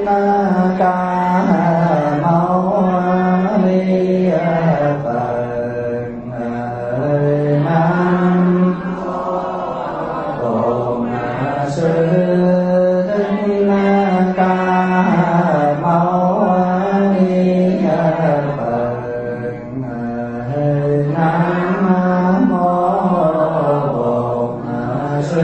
ca mâu ni Phật. Nam mô Sư Thích Ca Mâu Ni Phật. Nam mô Sư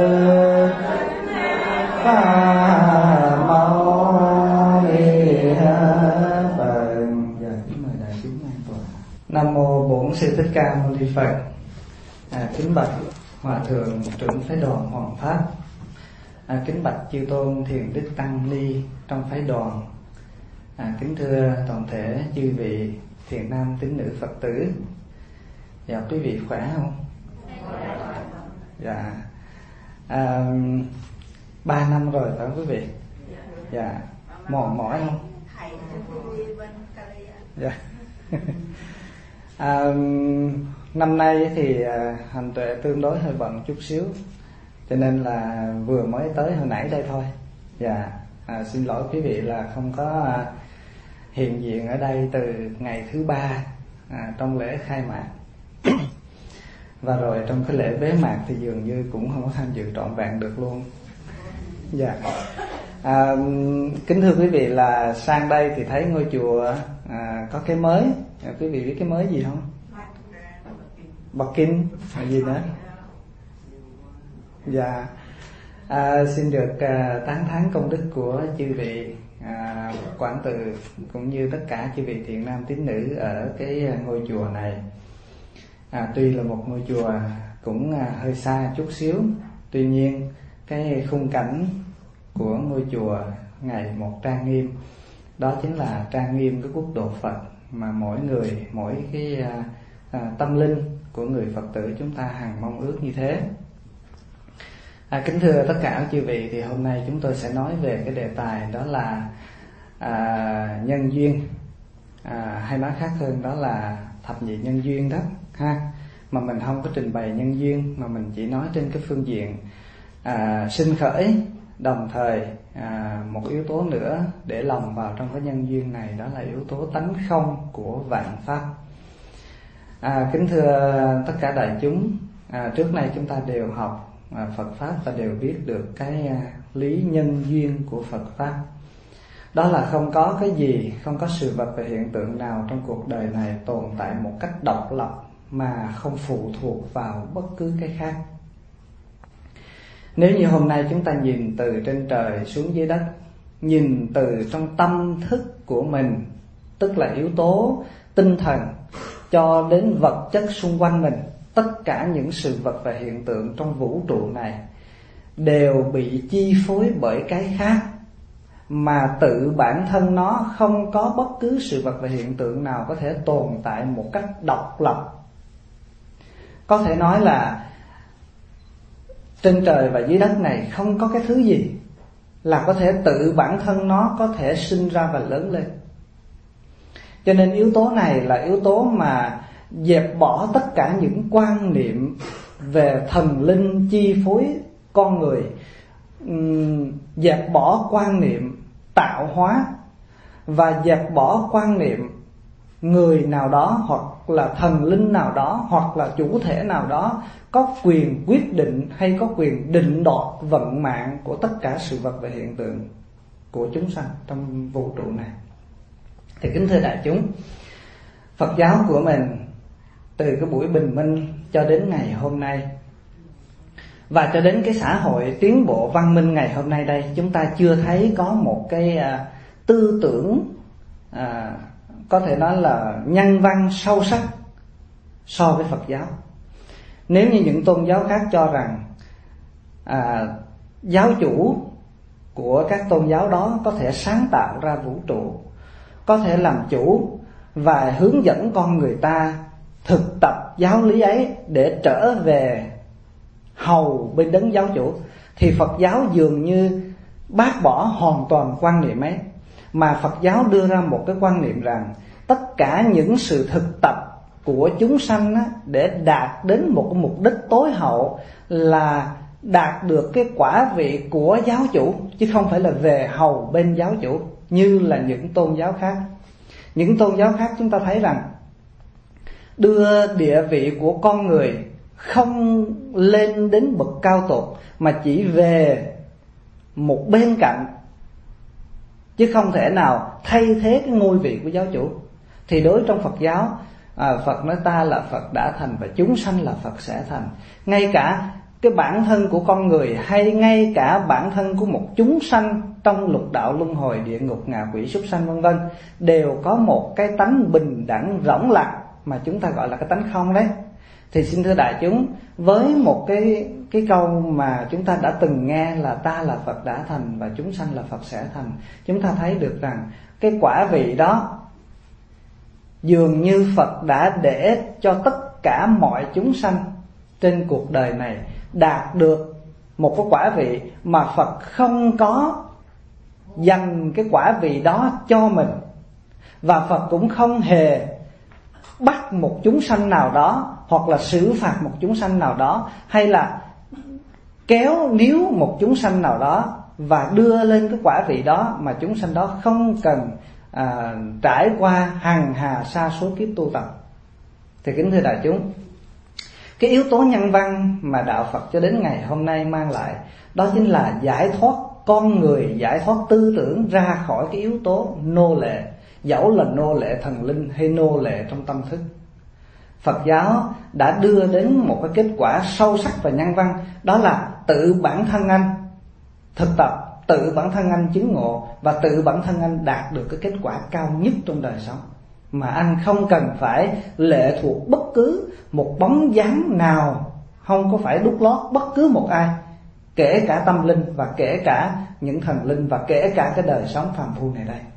Ca Mâu Ni Phật. Giờ kính mời đại chúng an toàn. Nam mô Bổn Sư Thích Ca Mâu Ni Phật. Kính bạch Hòa thượng trưởng phái đoàn Hoàng Pháp, kính bạch chư tôn thiền đức tăng ni trong phái đoàn, kính thưa toàn thể chư vị thiền nam tín nữ Phật tử. Dạ, quý vị khỏe không? Dạ. 3 năm rồi phải không quý vị? Dạ. Mỏi không? Dạ. Năm nay thì hành tuệ tương đối hơi bận chút xíu, cho nên là vừa mới tới hồi nãy đây thôi. Dạ. Xin lỗi quý vị là không có hiện diện ở đây từ ngày thứ 3 trong lễ khai mạc. Và rồi trong cái lễ bế mạc thì dường như cũng không có tham dự trọn vẹn được luôn. Dạ. Kính thưa quý vị là sang đây thì thấy ngôi chùa có cái mới. Quý vị biết cái mới gì không? Bắc Kinh hay gì nữa? Dạ. Xin được tán thán công đức của chư vị Quảng Từ cũng như tất cả chư vị thiện nam tín nữ ở cái ngôi chùa này. Tuy là một ngôi chùa cũng hơi xa chút xíu, tuy nhiên cái khung cảnh của ngôi chùa ngày một trang nghiêm. Đó chính là trang nghiêm cái quốc độ Phật mà mỗi người, mỗi cái tâm linh của người Phật tử chúng ta hằng mong ước như thế. Kính thưa tất cả chư vị, thì hôm nay chúng tôi sẽ nói về cái đề tài đó là nhân duyên, hay nói khác hơn đó là thập nhị nhân duyên đó ha. Mà mình không có trình bày nhân duyên, mà mình chỉ nói trên cái phương diện sinh khởi. Đồng thời một yếu tố nữa để lồng vào trong cái nhân duyên này, đó là yếu tố tánh không của vạn pháp. Kính thưa tất cả đại chúng, trước nay chúng ta đều học Phật Pháp và đều biết được cái lý nhân duyên của Phật Pháp. Đó là không có cái gì, không có sự vật và hiện tượng nào trong cuộc đời này tồn tại một cách độc lập mà không phụ thuộc vào bất cứ cái khác. Nếu như hôm nay chúng ta nhìn từ trên trời xuống dưới đất, nhìn từ trong tâm thức của mình, tức là yếu tố tinh thần, cho đến vật chất xung quanh mình, tất cả những sự vật và hiện tượng trong vũ trụ này đều bị chi phối bởi cái khác, mà tự bản thân nó không có bất cứ sự vật và hiện tượng nào có thể tồn tại một cách độc lập. Có thể nói là trên trời và dưới đất này không có cái thứ gì là có thể tự bản thân nó có thể sinh ra và lớn lên. Cho nên yếu tố này là yếu tố mà dẹp bỏ tất cả những quan niệm về thần linh chi phối con người, dẹp bỏ quan niệm tạo hóa, và dẹp bỏ quan niệm người nào đó hoặc là thần linh nào đó hoặc là chủ thể nào đó có quyền quyết định hay có quyền định đoạt vận mạng của tất cả sự vật và hiện tượng của chúng sanh trong vũ trụ này. Thì kính thưa đại chúng, Phật giáo của mình từ cái buổi bình minh cho đến ngày hôm nay, và cho đến cái xã hội tiến bộ văn minh ngày hôm nay đây, chúng ta chưa thấy có một cái tư tưởng có thể nói là nhân văn sâu sắc so với Phật giáo. Nếu như những tôn giáo khác cho rằng giáo chủ của các tôn giáo đó có thể sáng tạo ra vũ trụ, có thể làm chủ và hướng dẫn con người ta thực tập giáo lý ấy để trở về hầu bên đấng giáo chủ, thì Phật giáo dường như bác bỏ hoàn toàn quan niệm ấy, mà Phật giáo đưa ra một cái quan niệm rằng tất cả những sự thực tập của chúng sanh á, để đạt đến một mục đích tối hậu là đạt được cái quả vị của giáo chủ, chứ không phải là về hầu bên giáo chủ như là những tôn giáo khác. Những tôn giáo khác chúng ta thấy rằng đưa địa vị của con người không lên đến bậc cao tột, mà chỉ về một bên cạnh, chứ không thể nào thay thế cái ngôi vị của giáo chủ. Thì đối trong Phật giáo, Phật nói ta là Phật đã thành và chúng sanh là Phật sẽ thành. Ngay cả cái bản thân của con người, hay ngay cả bản thân của một chúng sanh trong lục đạo luân hồi, địa ngục, ngạ quỷ, súc sanh vân vân, đều có một cái tánh bình đẳng rỗng lặng mà chúng ta gọi là cái tánh không đấy. Thì xin thưa đại chúng, với một cái câu mà chúng ta đã từng nghe là ta là Phật đã thành và chúng sanh là Phật sẽ thành, chúng ta thấy được rằng cái quả vị đó dường như Phật đã để cho tất cả mọi chúng sanh trên cuộc đời này đạt được một cái quả vị mà Phật không có dành cái quả vị đó cho mình. Và Phật cũng không hề bắt một chúng sanh nào đó, hoặc là xử phạt một chúng sanh nào đó, hay là kéo níu một chúng sanh nào đó và đưa lên cái quả vị đó mà chúng sanh đó không cần trải qua hằng hà sa số kiếp tu tập. Thì kính thưa đại chúng, cái yếu tố nhân văn mà đạo Phật cho đến ngày hôm nay mang lại, đó chính là giải thoát con người, giải thoát tư tưởng ra khỏi cái yếu tố nô lệ, dẫu là nô lệ thần linh hay nô lệ trong tâm thức. Phật giáo đã đưa đến một cái kết quả sâu sắc và nhân văn, đó là tự bản thân anh thực tập, tự bản thân anh chứng ngộ, và tự bản thân anh đạt được cái kết quả cao nhất trong đời sống, mà anh không cần phải lệ thuộc bất cứ một bóng dáng nào, không có phải đút lót bất cứ một ai, kể cả tâm linh và kể cả những thần linh và kể cả cái đời sống phàm phu này đây.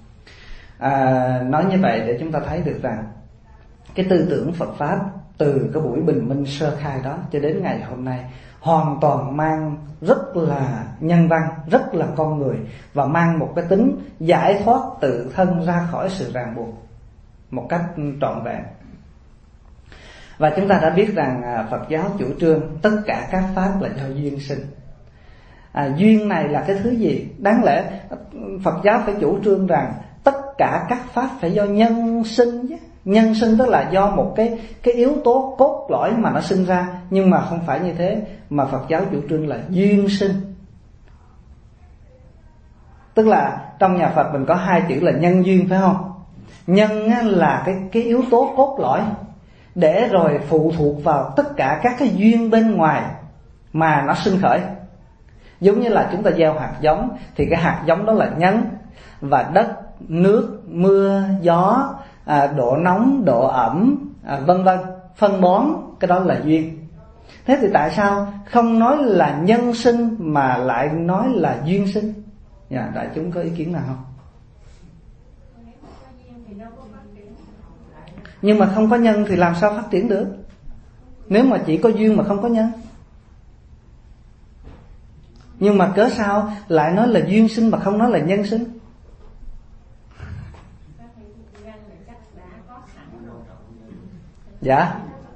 Nói như vậy để chúng ta thấy được rằng cái tư tưởng Phật Pháp từ cái buổi bình minh sơ khai đó cho đến ngày hôm nay hoàn toàn mang rất là nhân văn, rất là con người, và mang một cái tính giải thoát tự thân ra khỏi sự ràng buộc một cách trọn vẹn. Và chúng ta đã biết rằng Phật giáo chủ trương tất cả các pháp là do duyên sinh. Duyên này là cái thứ gì? Đáng lẽ Phật giáo phải chủ trương rằng tất cả các pháp phải do nhân sinh chứ. Nhân sinh tức là do một cái yếu tố cốt lõi mà nó sinh ra, nhưng mà không phải như thế, mà Phật giáo chủ trương là duyên sinh. Tức là trong nhà Phật mình có hai chữ là nhân duyên, phải không? Nhân là cái yếu tố cốt lõi, để rồi phụ thuộc vào tất cả các cái duyên bên ngoài mà nó sinh khởi. Giống như là chúng ta gieo hạt giống, thì cái hạt giống đó là nhân, và đất, nước, mưa, gió, độ nóng, độ ẩm, vân vân, phân bón, cái đó là duyên. Thế thì tại sao không nói là nhân sinh mà lại nói là duyên sinh? Đại chúng có ý kiến nào không? Nhưng mà không có nhân thì làm sao phát triển được? Nếu mà chỉ có duyên mà không có nhân. Nhưng mà cớ sao lại nói là duyên sinh mà không nói là nhân sinh? Dạ.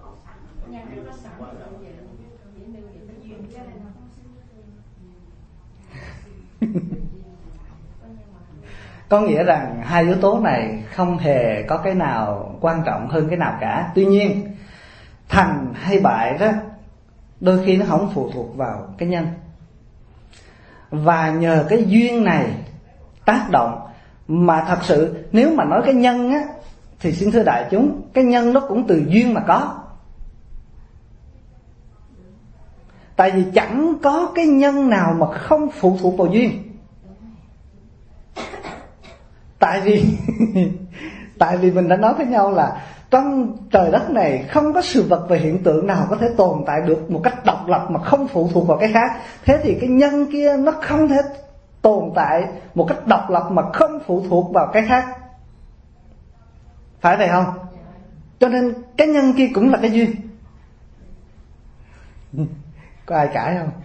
Có nghĩa rằng hai yếu tố này không hề có cái nào quan trọng hơn cái nào cả. Tuy nhiên thành hay bại đó đôi khi nó không phụ thuộc vào cái nhân. Và nhờ cái duyên này tác động, mà thật sự nếu mà nói cái nhân á, thì xin thưa đại chúng, cái nhân nó cũng từ duyên mà có. Tại vì chẳng có cái nhân nào mà không phụ thuộc vào duyên. Tại vì mình đã nói với nhau là trong trời đất này không có sự vật và hiện tượng nào có thể tồn tại được một cách độc lập mà không phụ thuộc vào cái khác. Thế thì cái nhân kia nó không thể tồn tại một cách độc lập mà không phụ thuộc vào cái khác. Phải vậy không? Cho nên cái nhân kia cũng là cái duyên. Có ai cãi không?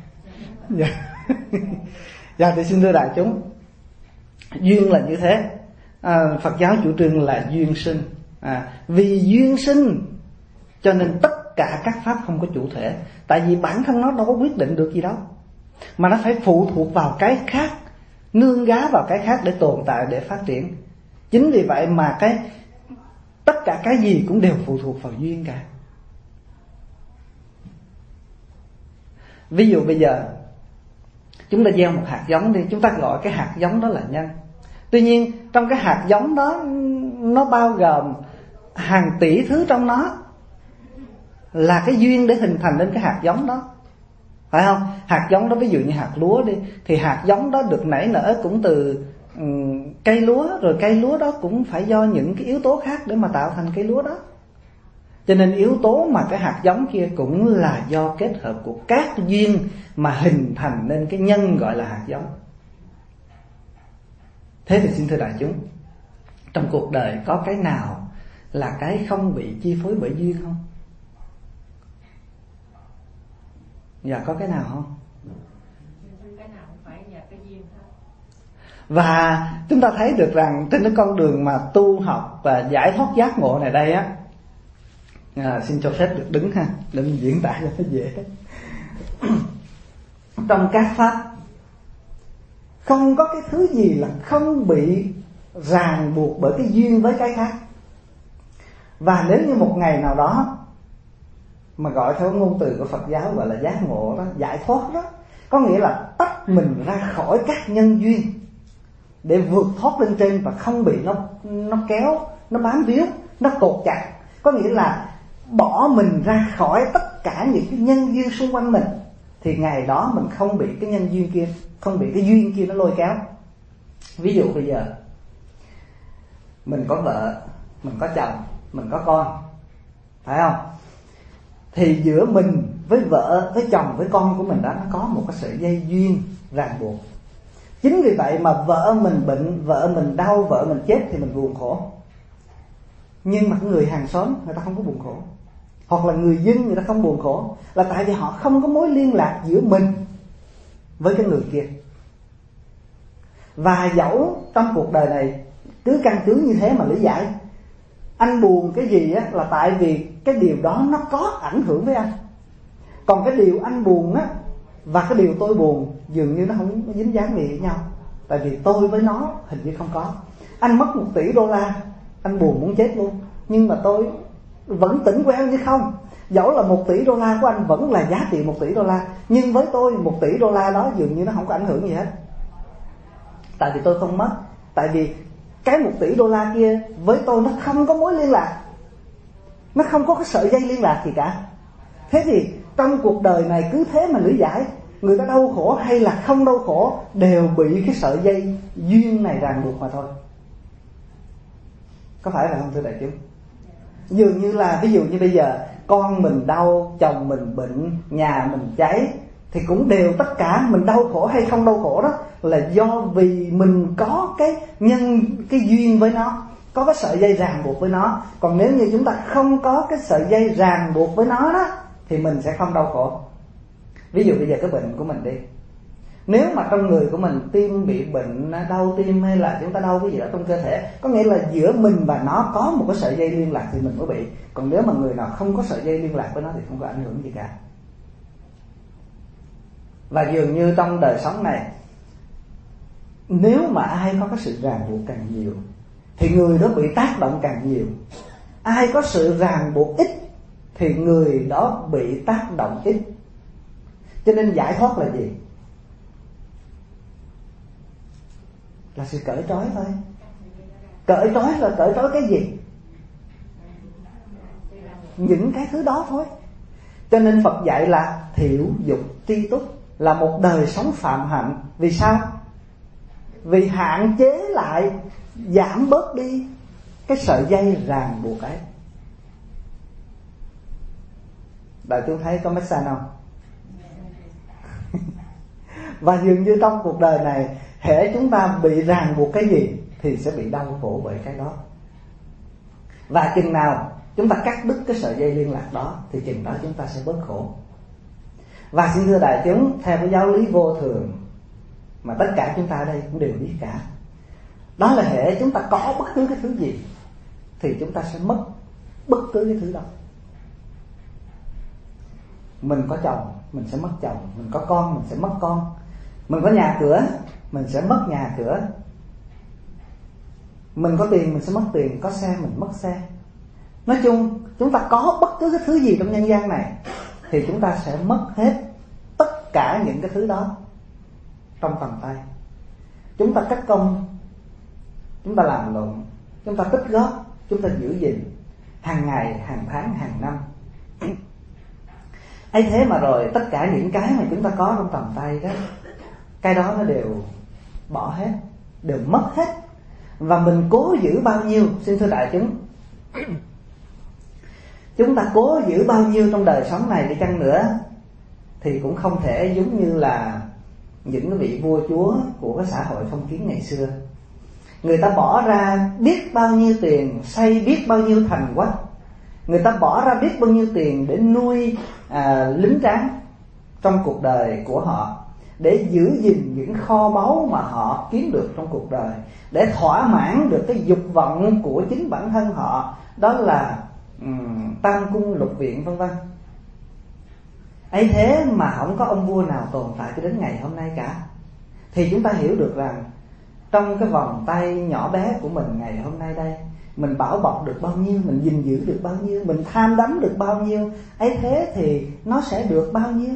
Dạ thì xin thưa đại chúng, duyên là như thế. Phật giáo chủ trương là duyên sinh. Vì duyên sinh cho nên tất cả các pháp không có chủ thể. Tại vì bản thân nó đâu có quyết định được gì đâu, mà nó phải phụ thuộc vào cái khác, nương gá vào cái khác để tồn tại, để phát triển. Chính vì vậy mà tất cả cái gì cũng đều phụ thuộc vào duyên cả. Ví dụ bây giờ chúng ta gieo một hạt giống đi, chúng ta gọi cái hạt giống đó là nhân. Tuy nhiên trong cái hạt giống đó nó bao gồm hàng tỷ thứ trong nó, là cái duyên để hình thành nên cái hạt giống đó, phải không? Hạt giống đó ví dụ như hạt lúa đi, thì hạt giống đó được nảy nở cũng từ cây lúa, rồi cây lúa đó cũng phải do những cái yếu tố khác để mà tạo thành cây lúa đó. Cho nên yếu tố mà cái hạt giống kia cũng là do kết hợp của các duyên mà hình thành nên cái nhân gọi là hạt giống. Thế thì xin thưa đại chúng, trong cuộc đời có cái nào là cái không bị chi phối bởi duyên không? Dạ có cái nào không? Và chúng ta thấy được rằng trên cái con đường mà tu học và giải thoát giác ngộ này đây á, xin cho phép được đứng ha, để mình diễn tả cho nó dễ. Trong các pháp không có cái thứ gì là không bị ràng buộc bởi cái duyên với cái khác. Và nếu như một ngày nào đó mà gọi theo ngôn từ của Phật giáo gọi là giác ngộ đó, giải thoát đó, có nghĩa là tách mình ra khỏi các nhân duyên để vượt thoát lên trên và không bị nó kéo, nó bám víu, nó cột chặt. Có nghĩa là bỏ mình ra khỏi tất cả những cái nhân duyên xung quanh mình, thì ngày đó mình không bị cái nhân duyên kia, không bị cái duyên kia nó lôi kéo. Ví dụ bây giờ mình có vợ, mình có chồng, mình có con, phải không? Thì giữa mình với vợ, với chồng, với con của mình đó, nó có một cái sợi dây duyên ràng buộc. Chính vì vậy mà vợ mình bệnh, vợ mình đau, vợ mình chết thì mình buồn khổ. Nhưng mà người hàng xóm người ta không có buồn khổ, hoặc là người dân người ta không buồn khổ, là tại vì họ không có mối liên lạc giữa mình với cái người kia. Và dẫu trong cuộc đời này cứ căn cứ như thế mà lý giải, anh buồn cái gì á, là tại vì cái điều đó nó có ảnh hưởng với anh. Còn cái điều anh buồn á và cái điều tôi buồn dường như nó không dính dáng gì với nhau. Tại vì tôi với nó hình như không có. Anh mất 1 tỷ đô la, anh buồn muốn chết luôn, nhưng mà tôi vẫn tỉnh queo như không. Dẫu là 1 tỷ đô la của anh vẫn là giá trị 1 tỷ đô la, nhưng với tôi 1 tỷ đô la đó dường như nó không có ảnh hưởng gì hết. Tại vì tôi không mất. Tại vì cái 1 tỷ đô la kia với tôi nó không có mối liên lạc, nó không có cái sợi dây liên lạc gì cả. Thế thì trong cuộc đời này cứ thế mà lý giải, người ta đau khổ hay là không đau khổ đều bị cái sợi dây duyên này ràng buộc mà thôi. Có phải là không thưa đại chúng? Dường như là ví dụ như bây giờ con mình đau, chồng mình bệnh, nhà mình cháy, thì cũng đều tất cả mình đau khổ hay không đau khổ đó là do vì mình có cái duyên với nó, có cái sợi dây ràng buộc với nó. Còn nếu như chúng ta không có cái sợi dây ràng buộc với nó đó thì mình sẽ không đau khổ. Ví dụ bây giờ cái bệnh của mình đi, nếu mà trong người của mình tim bị bệnh, đau tim hay là chúng ta đau cái gì đó trong cơ thể, có nghĩa là giữa mình và nó có một cái sợi dây liên lạc thì mình mới bị. Còn nếu mà người nào không có sợi dây liên lạc với nó thì không có ảnh hưởng gì cả. Và dường như trong đời sống này, nếu mà ai có cái sự ràng buộc càng nhiều thì người đó bị tác động càng nhiều. Ai có sự ràng buộc ít thì người đó bị tác động ít. Cho nên giải thoát là gì? Là sự cởi trói thôi. Cởi trói là cởi trói cái gì? Những cái thứ đó thôi. Cho nên Phật dạy là thiểu dục tri túc, là một đời sống phạm hạnh. Vì sao? Vì hạn chế lại, giảm bớt đi cái sợi dây ràng buộc ấy. Đại chúng thấy có make sense không? Và dường như trong cuộc đời này, hễ chúng ta bị ràng buộc cái gì thì sẽ bị đau khổ bởi cái đó. Và chừng nào chúng ta cắt đứt cái sợi dây liên lạc đó thì chừng đó chúng ta sẽ bớt khổ. Và xin thưa đại chúng, theo cái giáo lý vô thường mà tất cả chúng ta ở đây cũng đều biết cả, đó là hễ chúng ta có bất cứ cái thứ gì thì chúng ta sẽ mất bất cứ cái thứ đó. Mình có chồng mình sẽ mất chồng, mình có con mình sẽ mất con, mình có nhà cửa mình sẽ mất nhà cửa, mình có tiền mình sẽ mất tiền, có xe mình mất xe. Nói chung chúng ta có bất cứ cái thứ gì trong nhân gian này thì chúng ta sẽ mất hết tất cả những cái thứ đó trong tầm tay. Chúng ta cắt công, chúng ta làm lụng, chúng ta tích góp, chúng ta giữ gìn hàng ngày, hàng tháng, hàng năm. ấy thế mà rồi tất cả những cái mà chúng ta có trong tầm tay đó, cái đó nó đều bỏ hết, đều mất hết. Và mình cố giữ bao nhiêu, xin thưa đại chúng, chúng ta cố giữ bao nhiêu trong đời sống này đi chăng nữa thì cũng không thể giống như là những cái vị vua chúa của cái xã hội phong kiến ngày xưa. Người ta bỏ ra biết bao nhiêu tiền, xây biết bao nhiêu thành quốc, người ta bỏ ra biết bao nhiêu tiền để nuôi lính tráng trong cuộc đời của họ, để giữ gìn những kho báu mà họ kiếm được trong cuộc đời, để thỏa mãn được cái dục vọng của chính bản thân họ, đó là tam cung lục viện vân vân. ấy thế mà không có ông vua nào tồn tại cho đến ngày hôm nay cả. Thì chúng ta hiểu được rằng trong cái vòng tay nhỏ bé của mình ngày hôm nay đây, mình bảo bọc được bao nhiêu, mình gìn giữ được bao nhiêu, mình tham đắm được bao nhiêu, ấy thế thì nó sẽ được bao nhiêu.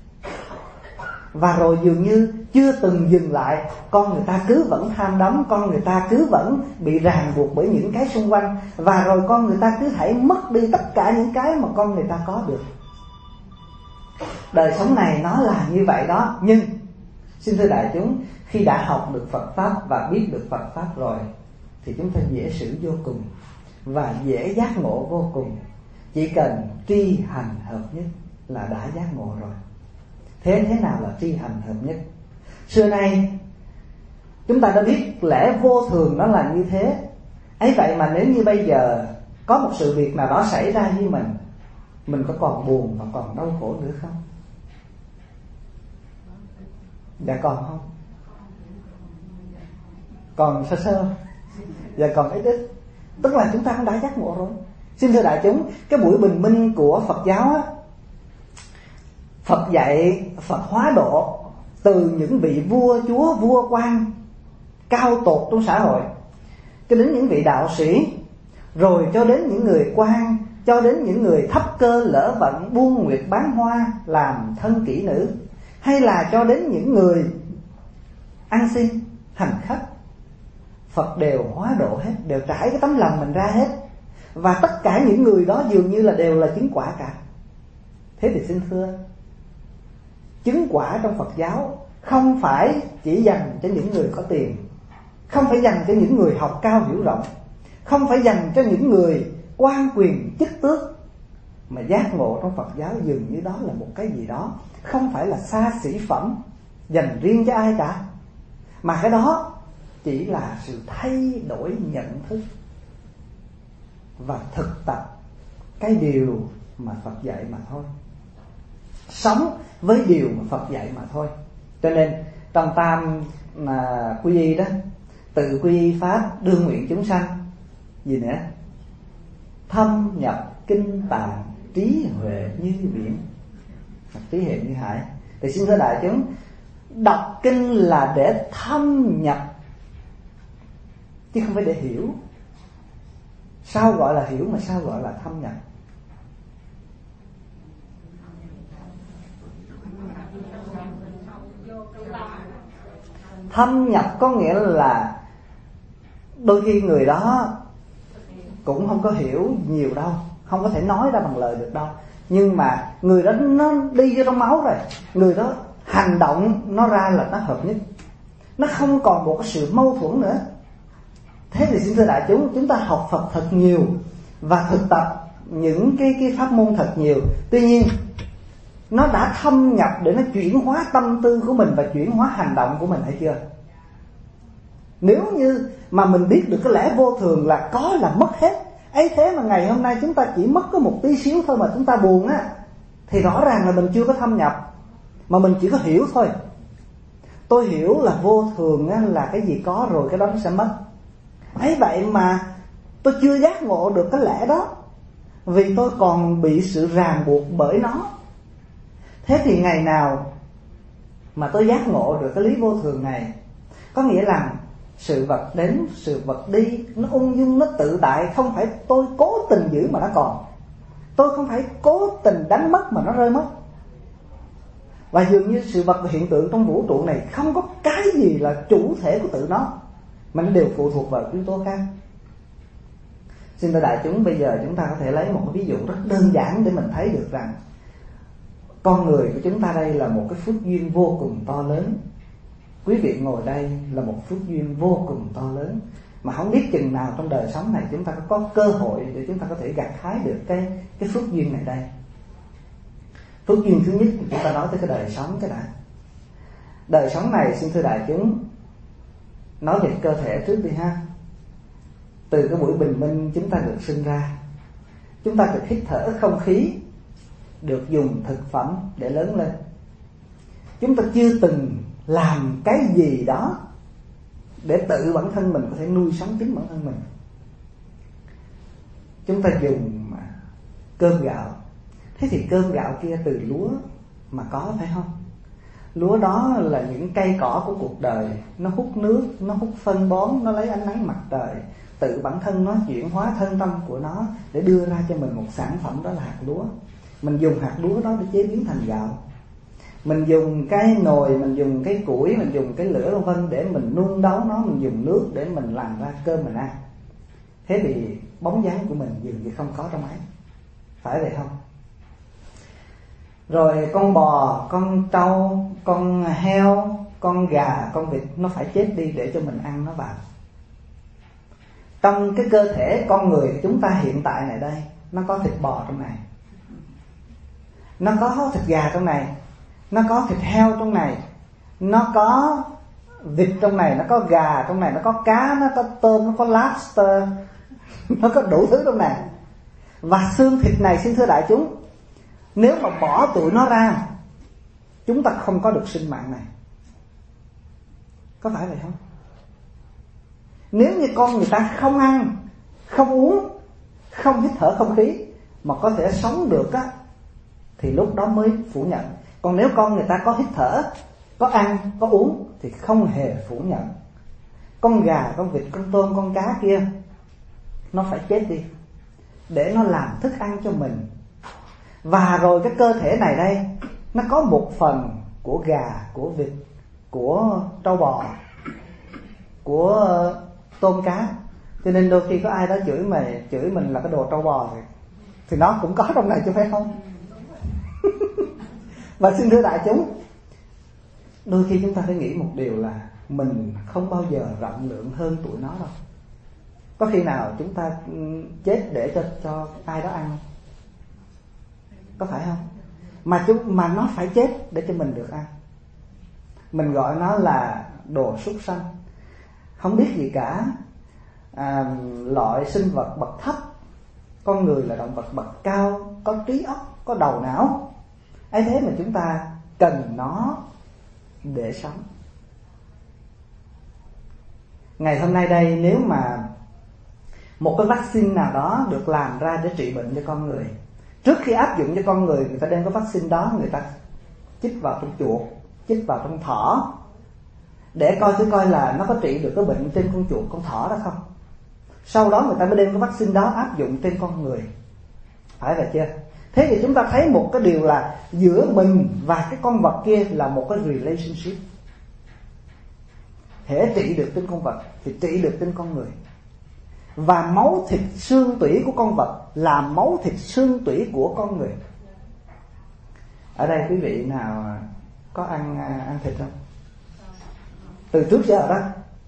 Và rồi dường như chưa từng dừng lại, con người ta cứ vẫn tham đắm, con người ta cứ vẫn bị ràng buộc bởi những cái xung quanh, và rồi con người ta cứ thể mất đi tất cả những cái mà con người ta có được. Đời sống này nó là như vậy đó. Nhưng xin thưa đại chúng, khi đã học được Phật Pháp và biết được Phật Pháp rồi thì chúng ta dễ xử vô cùng và dễ giác ngộ vô cùng. Chỉ cần tri hành hợp nhất là đã giác ngộ rồi. Thế nào là tri hành hợp nhất? Xưa nay chúng ta đã biết lẽ vô thường nó là như thế. Ấy vậy mà nếu như bây giờ có một sự việc nào đó xảy ra với mình có còn buồn và còn đau khổ nữa không? Dạ còn không? Còn sơ và còn ít ít. Tức là chúng ta cũng đã giác ngộ rồi. Xin thưa đại chúng, cái buổi bình minh của Phật giáo á, Phật dạy, Phật hóa độ từ những vị vua chúa, vua quan cao tột trong xã hội, cho đến những vị đạo sĩ, rồi cho đến những người quan, cho đến những người thấp cơ lỡ vận buôn nguyệt bán hoa làm thân kỹ nữ, hay là cho đến những người ăn xin hành khách. Phật đều hóa độ hết, đều trải cái tấm lòng mình ra hết. Và tất cả những người đó dường như là đều là chứng quả cả. Thế thì xin thưa, chứng quả trong Phật giáo không phải chỉ dành cho những người có tiền, không phải dành cho những người học cao hiểu rộng, không phải dành cho những người quan quyền chức tước, mà giác ngộ trong Phật giáo dường như đó là một cái gì đó không phải là xa xỉ phẩm dành riêng cho ai cả, mà cái đó chỉ là sự thay đổi nhận thức và thực tập cái điều mà Phật dạy mà thôi, sống với điều mà Phật dạy mà thôi. Cho nên trong tam quy y đó, tự quy y pháp đương nguyện chúng sanh gì nữa, thâm nhập kinh tạng trí huệ như biển, trí huệ như hải. Thì xin thưa đại chúng, đọc kinh là để thâm nhập chứ không phải để hiểu. Sao gọi là hiểu mà sao gọi là thâm nhập? Thâm nhập có nghĩa là đôi khi người đó cũng không có hiểu nhiều đâu, không có thể nói ra bằng lời được đâu, nhưng mà người đó nó đi vô trong máu rồi, người đó hành động nó ra là nó hợp nhất, nó không còn một cái sự mâu thuẫn nữa. Thế thì xin thưa đại chúng ta học Phật thật nhiều và thực tập những cái pháp môn thật nhiều. Tuy nhiên nó đã thâm nhập để nó chuyển hóa tâm tư của mình và chuyển hóa hành động của mình, hay chưa? Nếu như mà mình biết được cái lẽ vô thường là có là mất hết, ấy thế mà ngày hôm nay chúng ta chỉ mất có một tí xíu thôi mà chúng ta buồn á, thì rõ ràng là mình chưa có thâm nhập, mà mình chỉ có hiểu thôi. Tôi hiểu là vô thường á, là cái gì có rồi cái đó nó sẽ mất. Ấy vậy mà tôi chưa giác ngộ được cái lẽ đó, vì tôi còn bị sự ràng buộc bởi nó. Thế thì ngày nào mà tôi giác ngộ được cái lý vô thường này, có nghĩa là sự vật đến, sự vật đi, nó ung dung, nó tự tại. Không phải tôi cố tình giữ mà nó còn, tôi không phải cố tình đánh mất mà nó rơi mất. Và dường như sự vật và hiện tượng trong vũ trụ này không có cái gì là chủ thể của tự nó, mà nó đều phụ thuộc vào yếu tố khác. Xin thưa đại chúng, bây giờ chúng ta có thể lấy một ví dụ rất đơn giản để mình thấy được rằng con người của chúng ta đây là một cái phước duyên vô cùng to lớn. Quý vị ngồi đây là một phước duyên vô cùng to lớn, mà không biết chừng nào trong đời sống này chúng ta có cơ hội để chúng ta có thể gặt hái được cái phước duyên này đây. Phước duyên thứ nhất thì chúng ta nói tới cái đời sống cái đã. Đời sống này, xin thưa đại chúng, nói về cơ thể trước đi ha. Từ cái buổi bình minh chúng ta được sinh ra, chúng ta được hít thở không khí, được dùng thực phẩm để lớn lên. Chúng ta chưa từng làm cái gì đó để tự bản thân mình có thể nuôi sống chính bản thân mình. Chúng ta dùng cơm gạo. Thế thì cơm gạo kia từ lúa mà có, phải không? Lúa đó là những cây cỏ của cuộc đời, nó hút nước, nó hút phân bón, nó lấy ánh nắng mặt trời, tự bản thân nó chuyển hóa thân tâm của nó để đưa ra cho mình một sản phẩm, đó là hạt lúa. Mình dùng hạt lúa đó để chế biến thành gạo. Mình dùng cái nồi, mình dùng cái củi, mình dùng cái lửa vân vân để mình nung nấu nó, mình dùng nước để mình làm ra cơm mình ăn. Thế thì bóng dáng của mình dường như không có trong ấy, phải vậy không? Rồi con bò, con trâu, con heo, con gà, con vịt nó phải chết đi để cho mình ăn nó vào. Trong cái cơ thể con người của chúng ta hiện tại này đây, nó có thịt bò trong này, nó có thịt gà trong này, nó có thịt heo trong này, nó có vịt trong này, nó có gà trong này, nó có cá, nó có tôm, nó có lobster, nó có đủ thứ trong này. Và xương thịt này, xin thưa đại chúng, nếu mà bỏ tụi nó ra, chúng ta không có được sinh mạng này. Có phải vậy không? Nếu như con người ta không ăn, không uống, không hít thở không khí mà có thể sống được á, thì lúc đó mới phủ nhận. Còn nếu con người ta có hít thở, có ăn, có uống thì không hề phủ nhận. Con gà, con vịt, con tôm, con cá kia nó phải chết đi để nó làm thức ăn cho mình. Và rồi cái cơ thể này đây, nó có một phần của gà, của vịt, của trâu bò, của tôm cá. Cho nên đôi khi có ai đó chửi mình là cái đồ trâu bò thì nó cũng có trong này chứ phải không? Và xin thưa đại chúng, đôi khi chúng ta phải nghĩ một điều là mình không bao giờ rộng lượng hơn tụi nó đâu. Có khi nào chúng ta chết để cho ai đó ăn không? Có phải không? Mà nó phải chết để cho mình được ăn. Mình gọi nó là đồ súc sanh, không biết gì cả, loại sinh vật bậc thấp. Con người là động vật bậc cao, có trí óc, có đầu não. ấy thế mà chúng ta cần nó để sống. Ngày hôm nay đây, nếu mà một cái vaccine nào đó được làm ra để trị bệnh cho con người, trước khi áp dụng cho con người, người ta đem cái vaccine đó, người ta chích vào trong chuột, chích vào trong thỏ, để coi là nó có trị được cái bệnh trên con chuột, con thỏ đó không. Sau đó người ta mới đem cái vaccine đó áp dụng trên con người. Phải vậy chưa? Thế thì chúng ta thấy một cái điều là giữa mình và cái con vật kia là một cái relationship. Hễ trị được trên con vật thì trị được trên con người. Và máu thịt xương tủy của con vật là máu thịt xương tủy của con người. Ở đây quý vị nào có ăn thịt không? Từ trước giờ đó.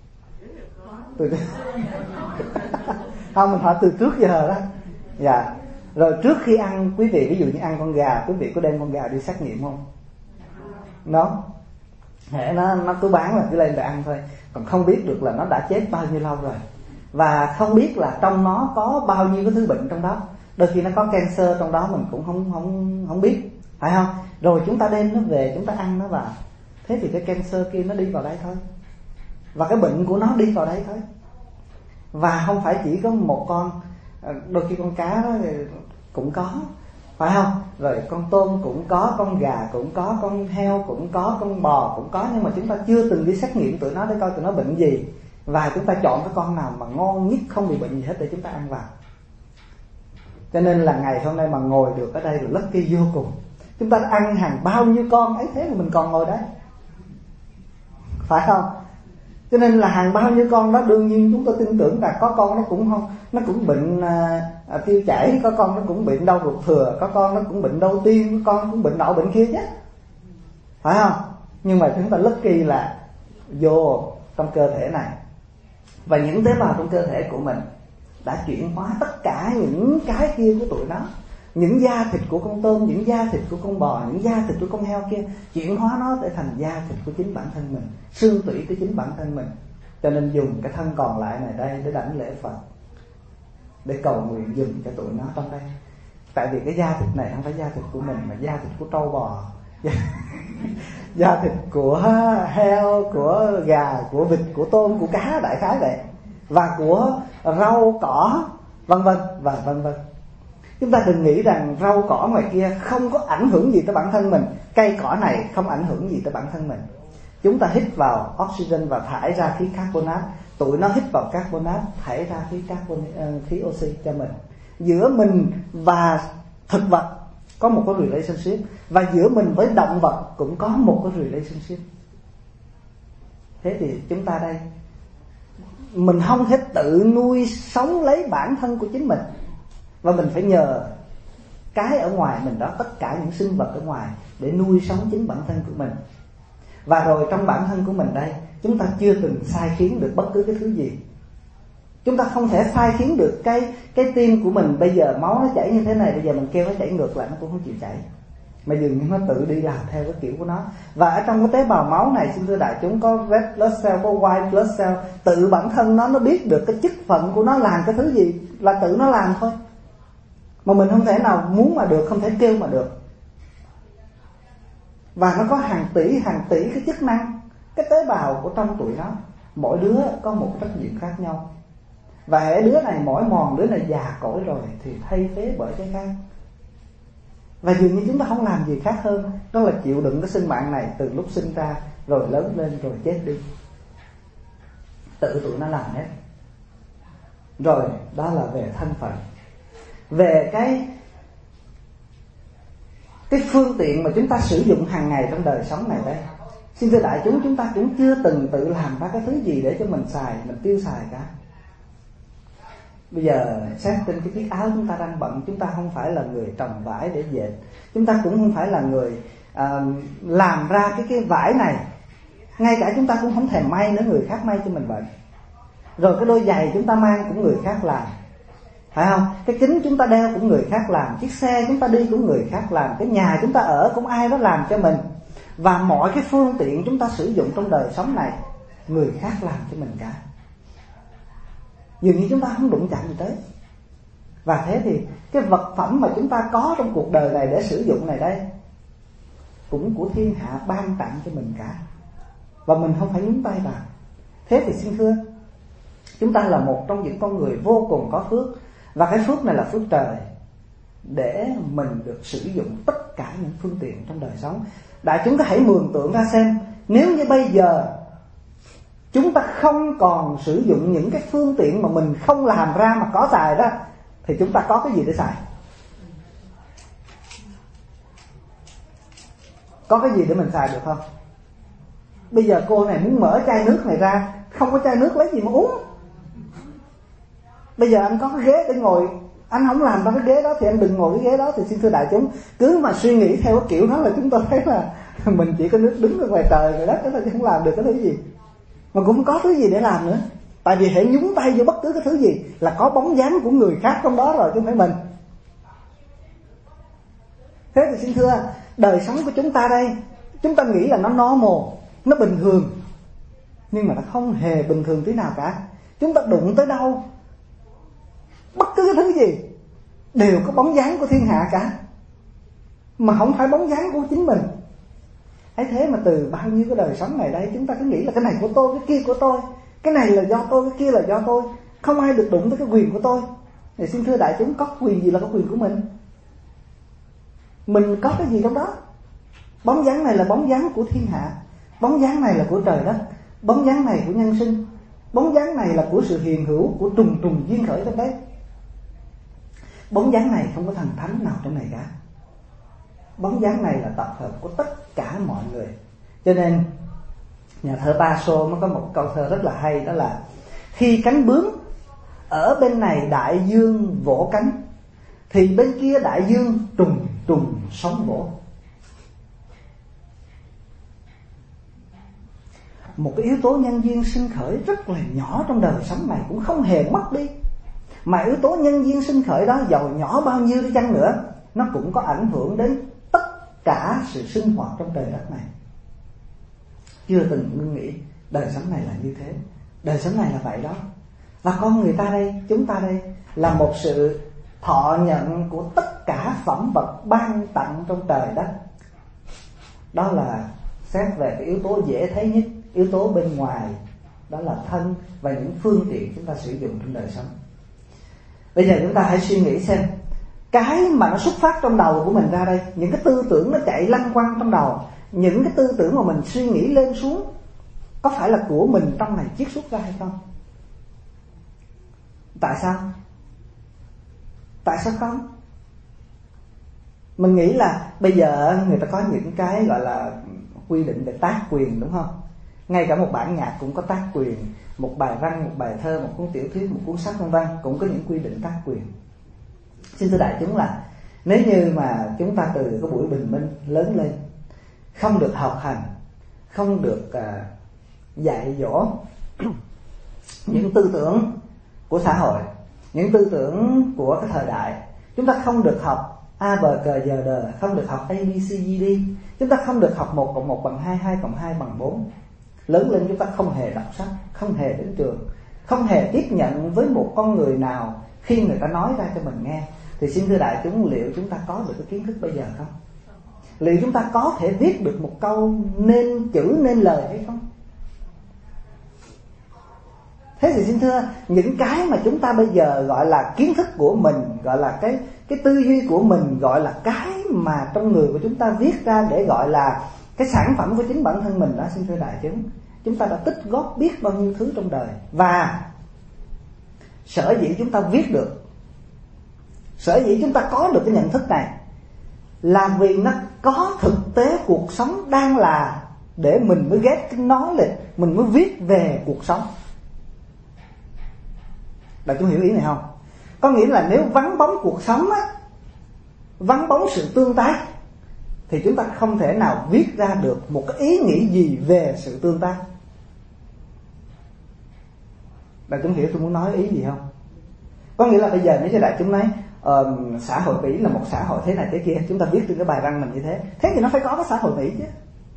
Không, mình hỏi từ trước giờ đó. Dạ. Rồi trước khi ăn, quý vị ví dụ như ăn con gà, quý vị có đem con gà đi xét nghiệm không? Nó cứ bán là cứ lên để ăn thôi, còn không biết được là nó đã chết bao nhiêu lâu rồi, và không biết là trong nó có bao nhiêu cái thứ bệnh trong đó. Đôi khi nó có cancer trong đó mình cũng không biết, phải không? Rồi chúng ta đem nó về, chúng ta ăn nó vào, thế thì cái cancer kia nó đi vào đây thôi, và cái bệnh của nó đi vào đây thôi. Và không phải chỉ có một con, đôi khi con cá đó cũng có, phải không? Rồi con tôm cũng có, con gà cũng có, con heo cũng có, con bò cũng có, nhưng mà chúng ta chưa từng đi xét nghiệm tụi nó để coi tụi nó bệnh gì, và chúng ta chọn cái con nào mà ngon nhất, không bị bệnh gì hết để chúng ta ăn vào. Cho nên là ngày hôm nay mà ngồi được ở đây là lucky vô cùng. Chúng ta đã ăn hàng bao nhiêu con ấy, thế mà mình còn ngồi đấy, phải không? Cho nên là hàng bao nhiêu con đó, đương nhiên chúng tôi tin tưởng là có con nó cũng không, nó cũng bệnh tiêu chảy, có con nó cũng bệnh đau ruột thừa, có con nó cũng bệnh đau tim, có con cũng bệnh nọ bệnh kia chứ, phải không? Nhưng mà chúng ta lucky là vô trong cơ thể này, và những tế bào trong cơ thể của mình đã chuyển hóa tất cả những cái kia của tụi nó, những da thịt của con tôm, những da thịt của con bò, những da thịt của con heo kia, chuyển hóa nó để thành da thịt của chính bản thân mình, xương tủy của chính bản thân mình. Cho nên dùng cái thân còn lại này đây để đảnh lễ Phật, để cầu nguyện dùng cho tụi nó trong đây. Tại vì cái da thịt này không phải da thịt của mình, mà da thịt của trâu bò, da thịt của heo, của gà, của vịt, của tôm, của cá, đại khái vậy, và của rau cỏ, vân vân và vân vân. Chúng ta đừng nghĩ rằng rau cỏ ngoài kia không có ảnh hưởng gì tới bản thân mình, cây cỏ này không ảnh hưởng gì tới bản thân mình. Chúng ta hít vào oxygen và thải ra khí carbonate, tụi nó hít vào carbonate, thải ra khí oxy cho mình. Giữa mình và thực vật có một cái relationship, và giữa mình với động vật cũng có một cái relationship. Thế thì chúng ta đây, mình không thể tự nuôi sống lấy bản thân của chính mình, và mình phải nhờ cái ở ngoài mình đó, tất cả những sinh vật ở ngoài để nuôi sống chính bản thân của mình. Và rồi trong bản thân của mình đây, chúng ta chưa từng sai khiến được bất cứ cái thứ gì. Chúng ta không thể sai khiến được cái tim của mình, bây giờ máu nó chảy như thế này, bây giờ mình kêu nó chảy ngược lại nó cũng không chịu chảy, mà dường như nó tự đi làm theo cái kiểu của nó. Và ở trong cái tế bào máu này, xin thưa đại chúng, có red blood cell, có white blood cell. Tự bản thân nó biết được cái chức phận của nó làm cái thứ gì là tự nó làm thôi, mà mình không thể nào muốn mà được, không thể kêu mà được. Và nó có hàng tỷ cái chức năng, cái tế bào của trong tụi nó, mỗi đứa có một cái trách nhiệm khác nhau. Và hễ đứa này mỏi mòn, đứa này già cỗi rồi thì thay thế bởi cái khác. Và dường như chúng ta không làm gì khác hơn, đó là chịu đựng cái sinh mạng này từ lúc sinh ra, rồi lớn lên, rồi chết đi. Tự tụi nó làm hết. Rồi đó là về thân phận. Về cái phương tiện mà chúng ta sử dụng hàng ngày trong đời sống này đây, xin thưa đại chúng ta cũng chưa từng tự làm ra cái thứ gì để cho mình xài, mình tiêu xài cả. Bây giờ xét trên cái chiếc áo chúng ta đang bận, chúng ta không phải là người trồng vải để dệt, chúng ta cũng không phải là người làm ra cái vải này. Ngay cả chúng ta cũng không thèm may nữa, người khác may cho mình vậy. Rồi cái đôi giày chúng ta mang cũng người khác làm, phải không? Cái kính chúng ta đeo cũng người khác làm, chiếc xe chúng ta đi cũng người khác làm, cái nhà chúng ta ở cũng ai đó làm cho mình. Và mọi cái phương tiện chúng ta sử dụng trong đời sống này, người khác làm cho mình cả. Dường như chúng ta không đụng chạm gì tới. Và thế thì cái vật phẩm mà chúng ta có trong cuộc đời này để sử dụng này đây, cũng của thiên hạ ban tặng cho mình cả, và mình không phải nhúng tay vào. Thế thì xin thưa, chúng ta là một trong những con người vô cùng có phước. Và cái phước này là phước trời, để mình được sử dụng tất cả những phương tiện trong đời sống. Đại chúng ta hãy mường tượng ra xem, nếu như bây giờ chúng ta không còn sử dụng những cái phương tiện mà mình không làm ra mà có xài đó, thì chúng ta có cái gì để xài? Có cái gì để mình xài được không? Bây giờ cô này muốn mở chai nước này ra, không có chai nước lấy gì mà uống. Bây giờ anh có cái ghế để ngồi, anh không làm ra cái ghế đó thì anh đừng ngồi cái ghế đó. Thì xin thưa đại chúng, cứ mà suy nghĩ theo cái kiểu đó là chúng ta thấy là mình chỉ có nước đứng ở ngoài trời rồi đất, đó là không làm được cái thứ gì, mà cũng không có thứ gì để làm nữa. Tại vì hễ nhúng tay vô bất cứ cái thứ gì là có bóng dáng của người khác trong đó rồi, chứ không phải mình. Thế thì xin thưa, đời sống của chúng ta đây, chúng ta nghĩ là nó normal, nó bình thường, nhưng mà nó không hề bình thường tí nào cả. Chúng ta đụng tới đâu, bất cứ cái thứ gì đều có bóng dáng của thiên hạ cả, mà không phải bóng dáng của chính mình. ấy thế mà từ bao nhiêu cái đời sống này đây, chúng ta cứ nghĩ là cái này của tôi, cái kia của tôi, cái này là do tôi, cái kia là do tôi, không ai được đụng tới cái quyền của tôi. Thì xin thưa đại chúng, có quyền gì là có quyền của mình? Mình có cái gì trong đó? Bóng dáng này là bóng dáng của thiên hạ, bóng dáng này là của trời đất, bóng dáng này của nhân sinh, bóng dáng này là của sự hiện hữu của trùng trùng duyên khởi trong đấy. Bóng dáng này không có thần thánh nào trong này cả. Bóng dáng này là tập hợp của tất cả mọi người. Cho nên nhà thơ Tasso nó có một câu thơ rất là hay, đó là: khi cánh bướm ở bên này đại dương vỗ cánh, thì bên kia đại dương trùng trùng sóng vỗ. Một cái yếu tố nhân duyên sinh khởi rất là nhỏ trong đời sống này cũng không hề mất đi. Mà yếu tố nhân duyên sinh khởi đó, dầu nhỏ bao nhiêu đi chăng nữa, nó cũng có ảnh hưởng đến tất cả sự sinh hoạt trong trời đất này. Chưa từng ngưng nghĩ đời sống này là như thế, đời sống này là vậy đó. Và con người ta đây, chúng ta đây là một sự thọ nhận của tất cả phẩm vật ban tặng trong trời đất. Đó là xét về cái yếu tố dễ thấy nhất, yếu tố bên ngoài, đó là thân và những phương tiện chúng ta sử dụng trong đời sống. Bây giờ chúng ta hãy suy nghĩ xem, cái mà nó xuất phát trong đầu của mình ra đây, những cái tư tưởng nó chạy lăn quăng trong đầu, những cái tư tưởng mà mình suy nghĩ lên xuống, có phải là của mình trong này chiết xuất ra hay không? Tại sao? Tại sao không? Mình nghĩ là bây giờ người ta có những cái gọi là quy định về tác quyền, đúng không? Ngay cả một bản nhạc cũng có tác quyền, một bài văn, một bài thơ, một cuốn tiểu thuyết, một cuốn sách vân vân cũng có những quy định tác quyền. Xin thưa đại chúng là nếu như mà chúng ta từ cái buổi bình minh lớn lên, không được học hành, không được dạy dỗ những tư tưởng của xã hội, những tư tưởng của cái thời đại, chúng ta không được học A, B, C, D, không được học A, B, C, D, chúng ta không được học 1 cộng 1 bằng 2, 2 cộng 2 bằng 4. Lớn lên chúng ta không hề đọc sách, không hề đến trường, không hề tiếp nhận với một con người nào khi người ta nói ra cho mình nghe. Thì xin thưa đại chúng, liệu chúng ta có được cái kiến thức bây giờ không? Liệu chúng ta có thể viết được một câu nên chữ nên lời hay không? Thế thì xin thưa, những cái mà chúng ta bây giờ gọi là kiến thức của mình, gọi là cái tư duy của mình, gọi là cái mà trong người của chúng ta viết ra để gọi là cái sản phẩm của chính bản thân mình đó, xin thưa đại chúng ta đã tích góp biết bao nhiêu thứ trong đời. Và sở dĩ chúng ta viết được, sở dĩ chúng ta có được cái nhận thức này là vì nó có thực tế cuộc sống đang là, để mình mới ghét cái nói lên, mình mới viết về cuộc sống. Đại chúng hiểu ý này không? Có nghĩa là nếu vắng bóng cuộc sống á, vắng bóng sự tương tác, thì chúng ta không thể nào viết ra được một cái ý nghĩ gì về sự tương tác. Đại chúng hiểu tôi muốn nói ý gì không? Có nghĩa là bây giờ nếu cho đại chúng nói xã hội Mỹ là một xã hội thế này thế kia, chúng ta viết trên cái bài văn mình như thế, thế thì nó phải có cái xã hội Mỹ chứ.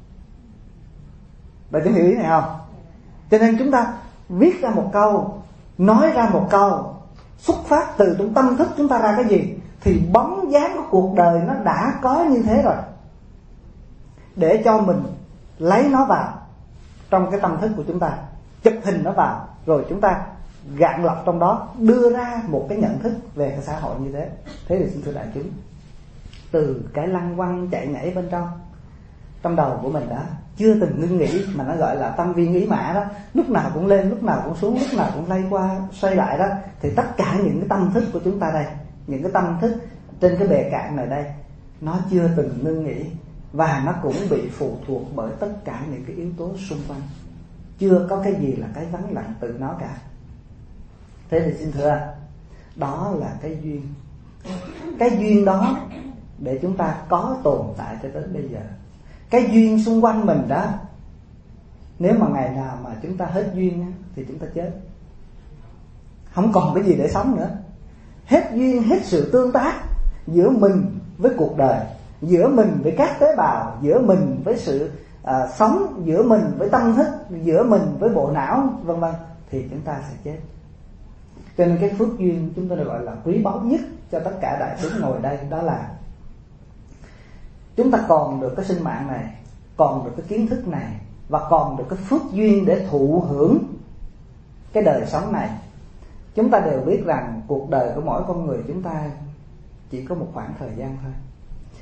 Đại chúng hiểu ý này không? Cho nên chúng ta viết ra một câu, nói ra một câu, xuất phát từ trong tâm thức chúng ta ra cái gì, thì bóng dáng của cuộc đời nó đã có như thế rồi. Để cho mình lấy nó vào trong cái tâm thức của chúng ta, chụp hình nó vào, rồi chúng ta gạn lọc trong đó, đưa ra một cái nhận thức về cái xã hội như thế. Thế thì xin thưa đại chúng, từ cái lăng quăng chạy nhảy bên trong đầu của mình đã chưa từng ngưng nghỉ, mà nó gọi là tâm viên ý mã đó, lúc nào cũng lên, lúc nào cũng xuống, lúc nào cũng lay qua xoay lại đó, thì tất cả những cái tâm thức của chúng ta đây, những cái tâm thức trên cái bề cạn này đây, nó chưa từng ngưng nghỉ, và nó cũng bị phụ thuộc bởi tất cả những cái yếu tố xung quanh. Chưa có cái gì là cái vắng lặng từ nó cả. Thế thì xin thưa, đó là cái duyên. Cái duyên đó để chúng ta có tồn tại cho đến bây giờ. Cái duyên xung quanh mình đó, nếu mà ngày nào mà chúng ta hết duyên thì chúng ta chết, không còn cái gì để sống nữa. Hết duyên, hết sự tương tác giữa mình với cuộc đời, giữa mình với các tế bào, giữa mình với sự sống, giữa mình với tâm thức, giữa mình với bộ não, vân vân, thì chúng ta sẽ chết. Cho nên cái phước duyên chúng ta được gọi là quý báu nhất cho tất cả đại chúng ngồi đây, đó là chúng ta còn được cái sinh mạng này, còn được cái kiến thức này, và còn được cái phước duyên để thụ hưởng cái đời sống này. Chúng ta đều biết rằng cuộc đời của mỗi con người chúng ta chỉ có một khoảng thời gian thôi.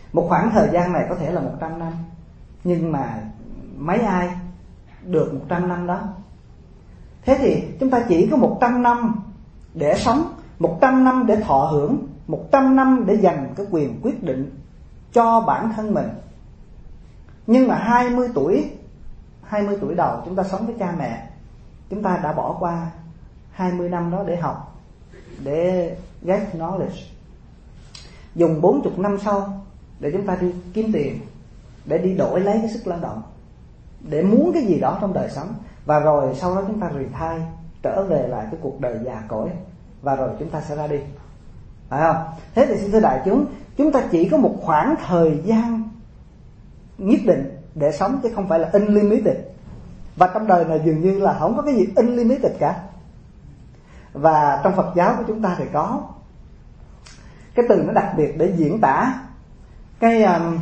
Một khoảng thời gian này có thể là 100 năm, nhưng mà mấy ai được 100 năm đó. Thế thì chúng ta chỉ có 100 năm để sống, 100 năm để thọ hưởng, 100 năm để dành cái quyền quyết định cho bản thân mình. Nhưng mà 20 tuổi đầu chúng ta sống với cha mẹ, chúng ta đã bỏ qua 20 năm đó để học, để get knowledge. Dùng 40 năm sau để chúng ta đi kiếm tiền, để đi đổi lấy cái sức lao động, để muốn cái gì đó trong đời sống. Và rồi sau đó chúng ta retire, trở về lại cái cuộc đời già cỗi, và rồi chúng ta sẽ ra đi, phải không? Thế thì xin thưa đại chúng ta chỉ có một khoảng thời gian nhất định để sống, chứ không phải là unlimited. Và trong đời này dường như là không có cái gì unlimited cả. Và trong Phật giáo của chúng ta thì có cái từ nó đặc biệt để diễn tả cái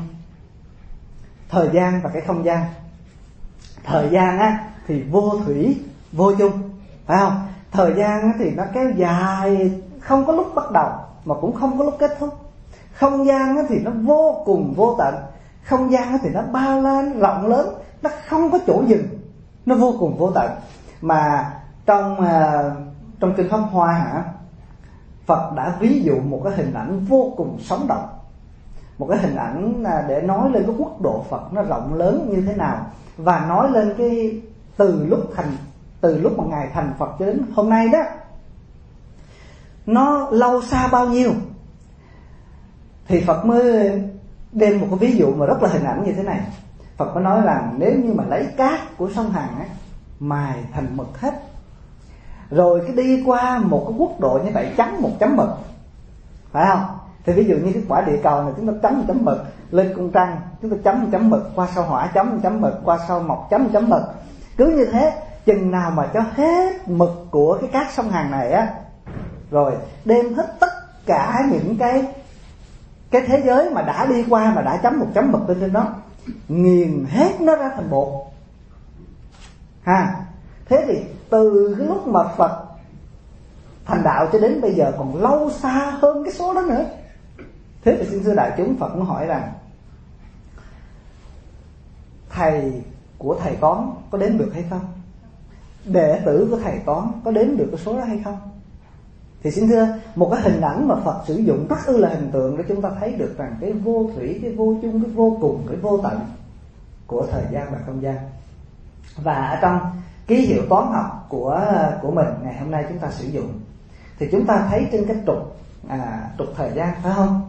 thời gian và cái không gian. Thời gian á thì vô thủy vô chung, phải không? Thời gian á thì nó kéo dài, không có lúc bắt đầu mà cũng không có lúc kết thúc. Không gian á thì nó vô cùng vô tận. Không gian á thì nó bao la, rộng lớn, nó không có chỗ dừng, nó vô cùng vô tận. Mà trong kinh Pháp Hoa Phật đã ví dụ một cái hình ảnh vô cùng sống động, một cái hình ảnh để nói lên cái quốc độ Phật nó rộng lớn như thế nào, và nói lên cái từ lúc mà Ngài thành Phật cho đến hôm nay đó, nó lâu xa bao nhiêu. Thì Phật mới đem một cái ví dụ mà rất là hình ảnh như thế này. Phật mới nói rằng nếu như mà lấy cát của sông Hằng mài thành mực hết, rồi cái đi qua một cái quốc độ như vậy chấm một chấm mực, phải không? Thì ví dụ như cái quả địa cầu này chúng ta chấm một chấm mực, lên cung trăng chúng ta chấm một chấm mực, qua sao Hỏa chấm một chấm mực, qua sao Mộc chấm một chấm mực. Cứ như thế, chừng nào mà cho hết mực của cái cát sông Hằng này á, rồi đem hết tất cả những cái thế giới mà đã đi qua, mà đã chấm một chấm mực lên trên đó, nghiền hết nó ra thành bột ha. Thế thì từ cái lúc mà Phật thành đạo cho đến bây giờ còn lâu xa hơn cái số đó nữa. Thế thì xin thưa đại chúng, Phật muốn hỏi rằng thầy của thầy toán có đếm được hay không? Đệ tử của thầy toán có đếm được cái số đó hay không? Thì xin thưa, một cái hình ảnh mà Phật sử dụng rất là hình tượng để chúng ta thấy được rằng cái vô thủy, cái vô chung, cái vô cùng, cái vô tận của thời gian và không gian. Và ở trong ký hiệu toán học của mình ngày hôm nay chúng ta sử dụng, thì chúng ta thấy trên cái trục thời gian, phải không?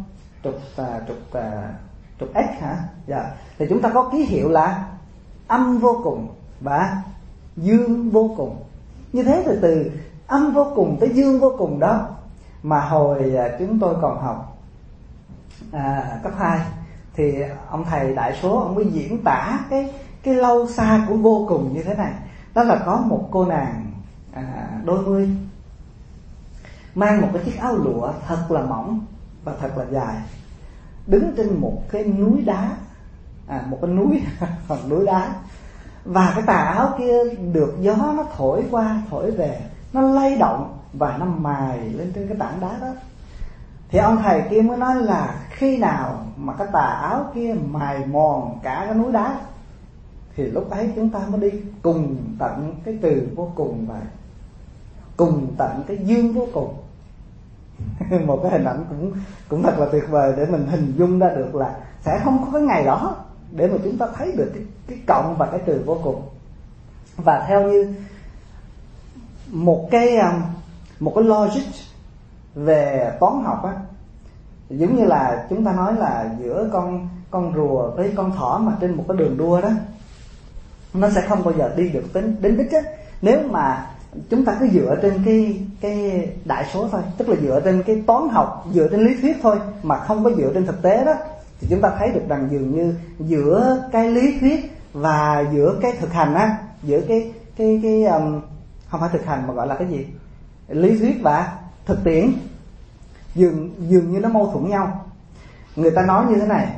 Trục x hả? Dạ. Thì chúng ta có ký hiệu là âm vô cùng và dương vô cùng. Như thế thì từ âm vô cùng tới dương vô cùng đó, mà hồi chúng tôi còn học cấp 2 thì ông thầy đại số ông mới diễn tả cái lâu xa của vô cùng như thế này. Đó là có một cô nàng đôi mươi, mang một cái chiếc áo lụa thật là mỏng và thật là dài, đứng trên một cái núi đá, một cái núi phần núi đá, và cái tà áo kia được gió nó thổi qua thổi về, nó lay động và nó mài lên trên cái tảng đá đó. Thì ông thầy kia mới nói là khi nào mà cái tà áo kia mài mòn cả cái núi đá, thì lúc ấy chúng ta mới đi cùng tận cái từ vô cùng và cùng tận cái dương vô cùng. Một cái hình ảnh cũng thật là tuyệt vời để mình hình dung ra được là sẽ không có cái ngày đó để mà chúng ta thấy được cái cộng và cái từ vô cùng. Và theo như một cái logic về toán học á, giống như là chúng ta nói là giữa con rùa với con thỏ mà trên một cái đường đua đó, nó sẽ không bao giờ đi được đến đích á, nếu mà chúng ta cứ dựa trên cái đại số thôi, tức là dựa trên cái toán học, dựa trên lý thuyết thôi mà không có dựa trên thực tế đó, thì chúng ta thấy được rằng dường như giữa cái lý thuyết và giữa cái thực hành á, giữa cái không phải thực hành mà gọi là cái gì, lý thuyết và thực tiễn, dường như nó mâu thuẫn nhau. Người ta nói như thế này: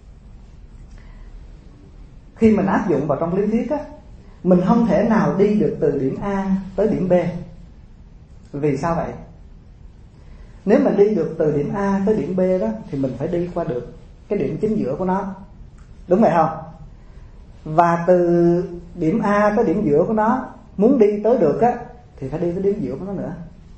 khi mình áp dụng vào trong lý thuyết á, mình không thể nào đi được từ điểm A tới điểm B. Vì sao vậy? Nếu mình đi được từ điểm A tới điểm B đó, thì mình phải đi qua được cái điểm chính giữa của nó, đúng vậy không? Và từ điểm A tới điểm giữa của nó, muốn đi tới được á thì phải đi tới điểm giữa của nó nữa.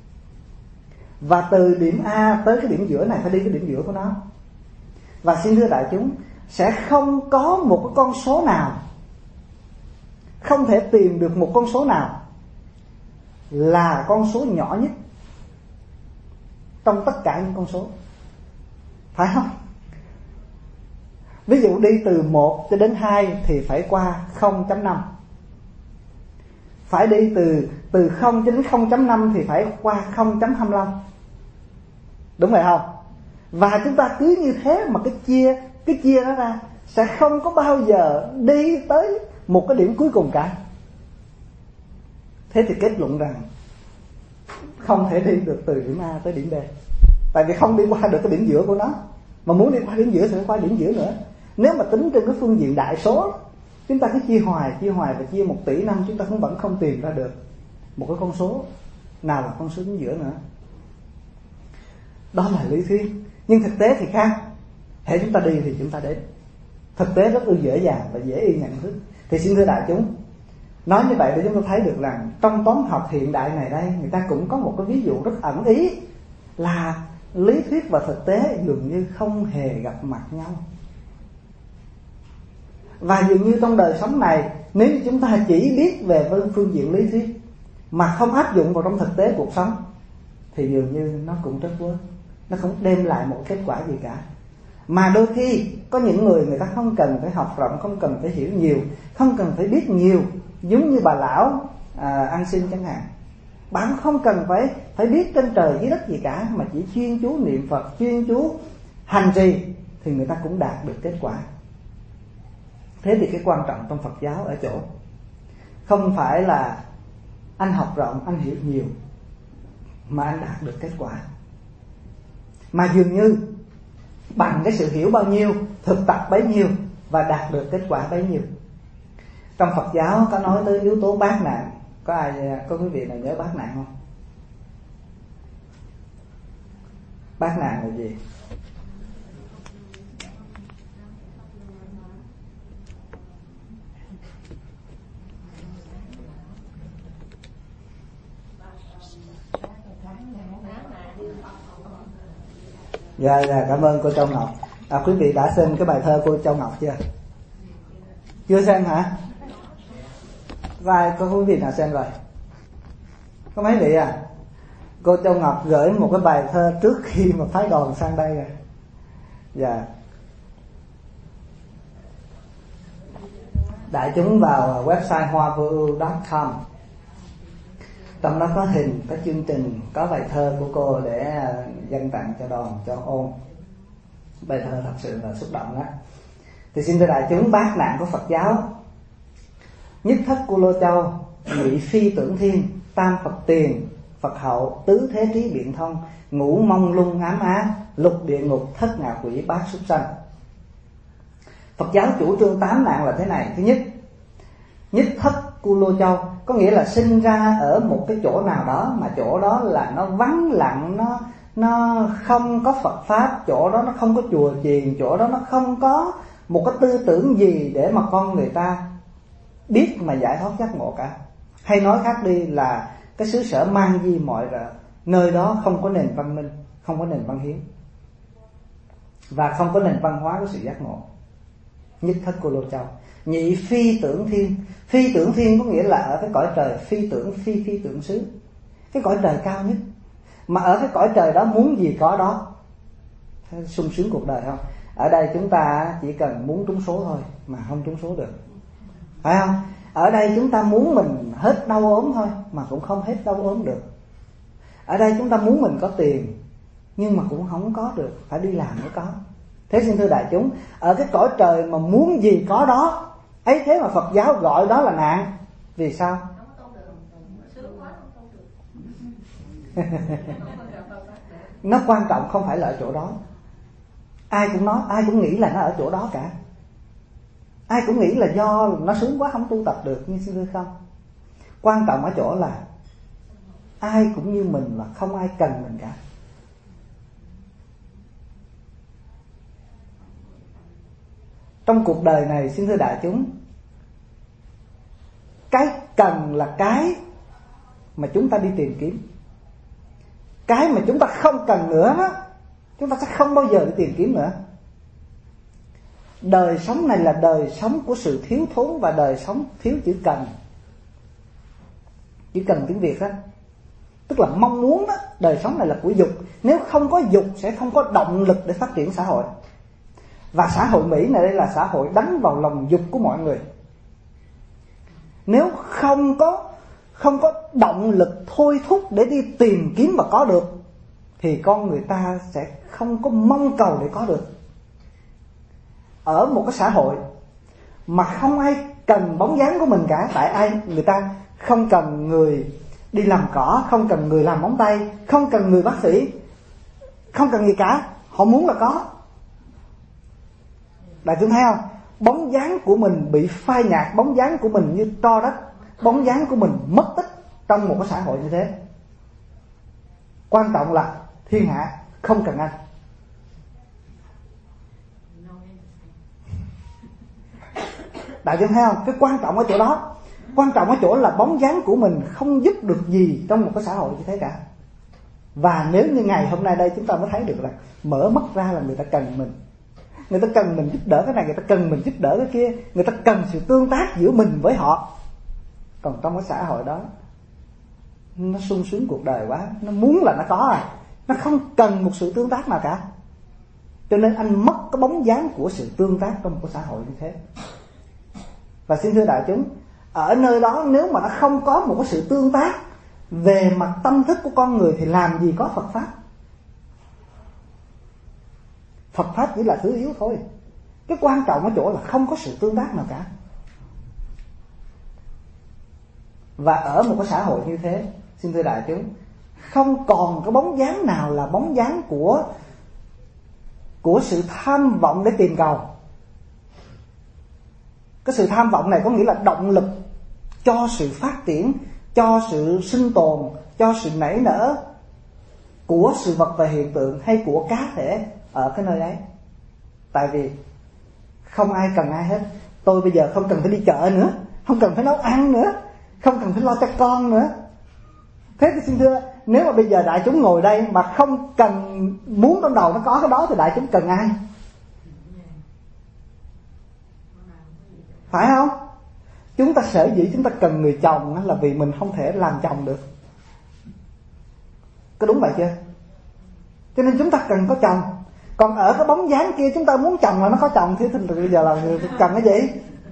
Và từ điểm A tới cái điểm giữa này phải đi cái điểm giữa của nó. Và xin thưa đại chúng, sẽ không có một cái con số nào, không thể tìm được một con số nào là con số nhỏ nhất trong tất cả những con số, phải không? Ví dụ đi từ 1 cho đến 2 thì phải qua 0.5. Phải đi từ 0 cho đến 0.5 thì phải qua 0.25. Đúng vậy không? Và chúng ta cứ như thế mà cái chia nó ra, sẽ không có bao giờ đi tới một cái điểm cuối cùng cả. Thế thì kết luận rằng không thể đi được từ điểm A tới điểm B, tại vì không đi qua được cái điểm giữa của nó. Mà muốn đi qua điểm giữa thì phải qua điểm giữa nữa. Nếu mà tính trên cái phương diện đại số, chúng ta cứ chia hoài và chia 1 tỷ năm, chúng ta cũng vẫn không tìm ra được một cái con số nào là con số chính giữa nữa. Đó là lý thuyết. Nhưng thực tế thì khác. Hễ chúng ta đi thì chúng ta đến. Thực tế rất là dễ dàng và dễ y nhận thức. Thì xin thưa đại chúng, nói như vậy để chúng ta thấy được rằng trong toán học hiện đại này đây, người ta cũng có một cái ví dụ rất ẩn ý là lý thuyết và thực tế dường như không hề gặp mặt nhau. Và dường như trong đời sống này, nếu như chúng ta chỉ biết về phương diện lý thuyết mà không áp dụng vào trong thực tế cuộc sống thì dường như nó cũng rất vớ, nó không đem lại một kết quả gì cả. Mà đôi khi có những người ta không cần phải học rộng, không cần phải hiểu nhiều, không cần phải biết nhiều, giống như bà lão ăn xin chẳng hạn. Bạn không cần phải biết trên trời dưới đất gì cả, mà chỉ chuyên chú niệm Phật, chuyên chú hành trì thì người ta cũng đạt được kết quả. Thế thì cái quan trọng trong Phật giáo ở chỗ không phải là anh học rộng, anh hiểu nhiều mà anh đạt được kết quả, mà dường như bằng cái sự hiểu bao nhiêu, thực tập bấy nhiêu và đạt được kết quả bấy nhiêu. Trong Phật giáo có nói tới yếu tố bát nạn. Có quý vị nào nhớ bát nạn không? Bát nạn là gì? Dạ, cảm ơn cô Châu Ngọc. Quý vị đã xem cái bài thơ cô Châu Ngọc chưa? Chưa xem hả? Vài có quý vị nào xem rồi? Có mấy vị à? Cô Châu Ngọc gửi một cái bài thơ trước khi mà phái đoàn sang đây rồi. Dạ. Đại chúng vào website hoavưu.com, trong đó có hình, có chương trình, có bài thơ của cô để dâng tặng cho đoàn, cho ôn. Bài thơ thật sự là xúc động đó. Thì xin thưa đại chúng, bát nạn của Phật giáo: nhất thất cu lô châu, nhị phi tưởng thiên, tam Phật tiền, Phật hậu, tứ thế trí biện thông, ngũ mông lung ám á, lục địa ngục, thất ngạ quỷ, bát súc sanh. Phật giáo chủ trương 8 nạn là thế này. Thứ nhất, nhất thất cu lô châu, có nghĩa là sinh ra ở một cái chỗ nào đó mà chỗ đó là nó vắng lặng, nó không có Phật pháp, chỗ đó nó không có chùa chiền, chỗ đó nó không có một cái tư tưởng gì để mà con người ta biết mà giải thoát giác ngộ cả. Hay nói khác đi là cái xứ sở mang di mọi rợ, nơi đó không có nền văn minh, không có nền văn hiến và không có nền văn hóa của sự giác ngộ. Nhất thất cô lô châu. Nhị phi tưởng thiên. Phi tưởng thiên có nghĩa là ở cái cõi trời phi tưởng, phi tưởng xứ, cái cõi trời cao nhất. Mà ở cái cõi trời đó muốn gì có đó. Sung sướng cuộc đời không? Ở đây chúng ta chỉ cần muốn trúng số thôi mà không trúng số được, phải không? Ở đây chúng ta muốn mình hết đau ốm thôi mà cũng không hết đau ốm được. Ở đây chúng ta muốn mình có tiền nhưng mà cũng không có được, phải đi làm mới có. Thế xin thưa đại chúng, ở cái cõi trời mà muốn gì có đó ấy, thế mà Phật giáo gọi đó là nạn. Vì sao? Nó quan trọng không phải là ở chỗ đó. Ai cũng nói, ai cũng nghĩ là nó ở chỗ đó cả. Ai cũng nghĩ là do nó sướng quá không tu tập được. Nhưng xin thưa không, quan trọng ở chỗ là ai cũng như mình và không ai cần mình cả. Trong cuộc đời này xin thưa đại chúng, cái cần là cái mà chúng ta đi tìm kiếm. Cái mà chúng ta không cần nữa đó, chúng ta sẽ không bao giờ đi tìm kiếm nữa. Đời sống này là đời sống của sự thiếu thốn và đời sống thiếu chữ cần. Chữ cần tiếng Việt đó, tức là mong muốn đó. Đời sống này là của dục. Nếu không có dục sẽ không có động lực để phát triển xã hội. Và xã hội Mỹ này đây là xã hội đánh vào lòng dục của mọi người. Nếu không có động lực thôi thúc để đi tìm kiếm và có được, thì con người ta sẽ không có mong cầu để có được. Ở một cái xã hội mà không ai cần bóng dáng của mình cả. Tại người ta không cần người đi làm cỏ, không cần người làm móng tay, không cần người bác sĩ, không cần gì cả. Họ muốn là có. Đại chúng thấy không? Bóng dáng của mình bị phai nhạt, bóng dáng của mình như tro đất, bóng dáng của mình mất tích trong một cái xã hội như thế. Quan trọng là thiên hạ không cần anh. Đại chúng thấy không? Cái quan trọng ở chỗ đó. Quan trọng ở chỗ là bóng dáng của mình không giúp được gì trong một cái xã hội như thế cả. Và nếu như ngày hôm nay đây chúng ta mới thấy được là mở mắt ra là người ta cần mình. Người ta cần mình giúp đỡ cái này, người ta cần mình giúp đỡ cái kia, người ta cần sự tương tác giữa mình với họ. Còn trong cái xã hội đó, nó sung sướng cuộc đời quá, nó muốn là nó có à, nó không cần một sự tương tác nào cả. Cho nên anh mất cái bóng dáng của sự tương tác trong một cái xã hội như thế. Và xin thưa đại chúng, ở nơi đó nếu mà nó không có một cái sự tương tác về mặt tâm thức của con người thì làm gì có Phật Pháp. Phật Pháp chỉ là thứ yếu thôi. Cái quan trọng ở chỗ là không có sự tương tác nào cả. Và ở một cái xã hội như thế, xin thưa đại chúng, không còn cái bóng dáng nào là bóng dáng của sự tham vọng để tìm cầu. Cái sự tham vọng này có nghĩa là động lực cho sự phát triển, cho sự sinh tồn, cho sự nảy nở của sự vật và hiện tượng hay của cá thể ở cái nơi ấy. Tại vì không ai cần ai hết. Tôi bây giờ không cần phải đi chợ nữa, không cần phải nấu ăn nữa, không cần phải lo cho con nữa. Thế thì xin thưa, nếu mà bây giờ đại chúng ngồi đây mà không cần, muốn trong đầu nó có cái đó thì đại chúng cần ai? Phải không? Chúng ta sở dĩ chúng ta cần người chồng là vì mình không thể làm chồng được. Có đúng vậy chưa? Cho nên chúng ta cần có chồng. Còn ở cái bóng dáng kia chúng ta muốn chồng là nó có chồng, thì bây giờ là cần cái gì?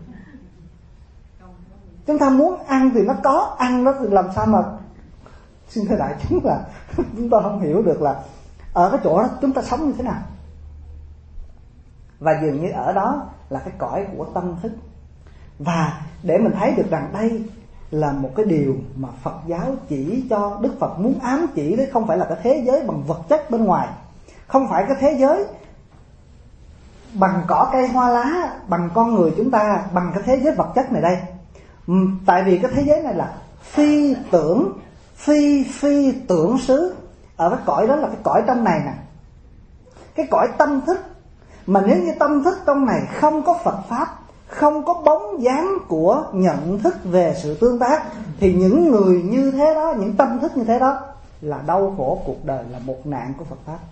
Chúng ta muốn ăn thì nó có, ăn nó thì làm sao mà. Xin thưa đại chúng là chúng ta không hiểu được là ở cái chỗ đó chúng ta sống như thế nào. Và dường như ở đó là cái cõi của tâm thức. Và để mình thấy được rằng đây là một cái điều mà Phật giáo chỉ cho, Đức Phật muốn ám chỉ đấy, không phải là cái thế giới bằng vật chất bên ngoài, không phải cái thế giới bằng cỏ cây hoa lá, bằng con người chúng ta, bằng cái thế giới vật chất này đây. Tại vì cái thế giới này là phi tưởng xứ. Ở cái cõi đó là cái cõi trong này nè, cái cõi tâm thức. Mà nếu như tâm thức trong này không có Phật Pháp, không có bóng dáng của nhận thức về sự tương tác, thì những người như thế đó, những tâm thức như thế đó là đau khổ cuộc đời, là một nạn của Phật Pháp.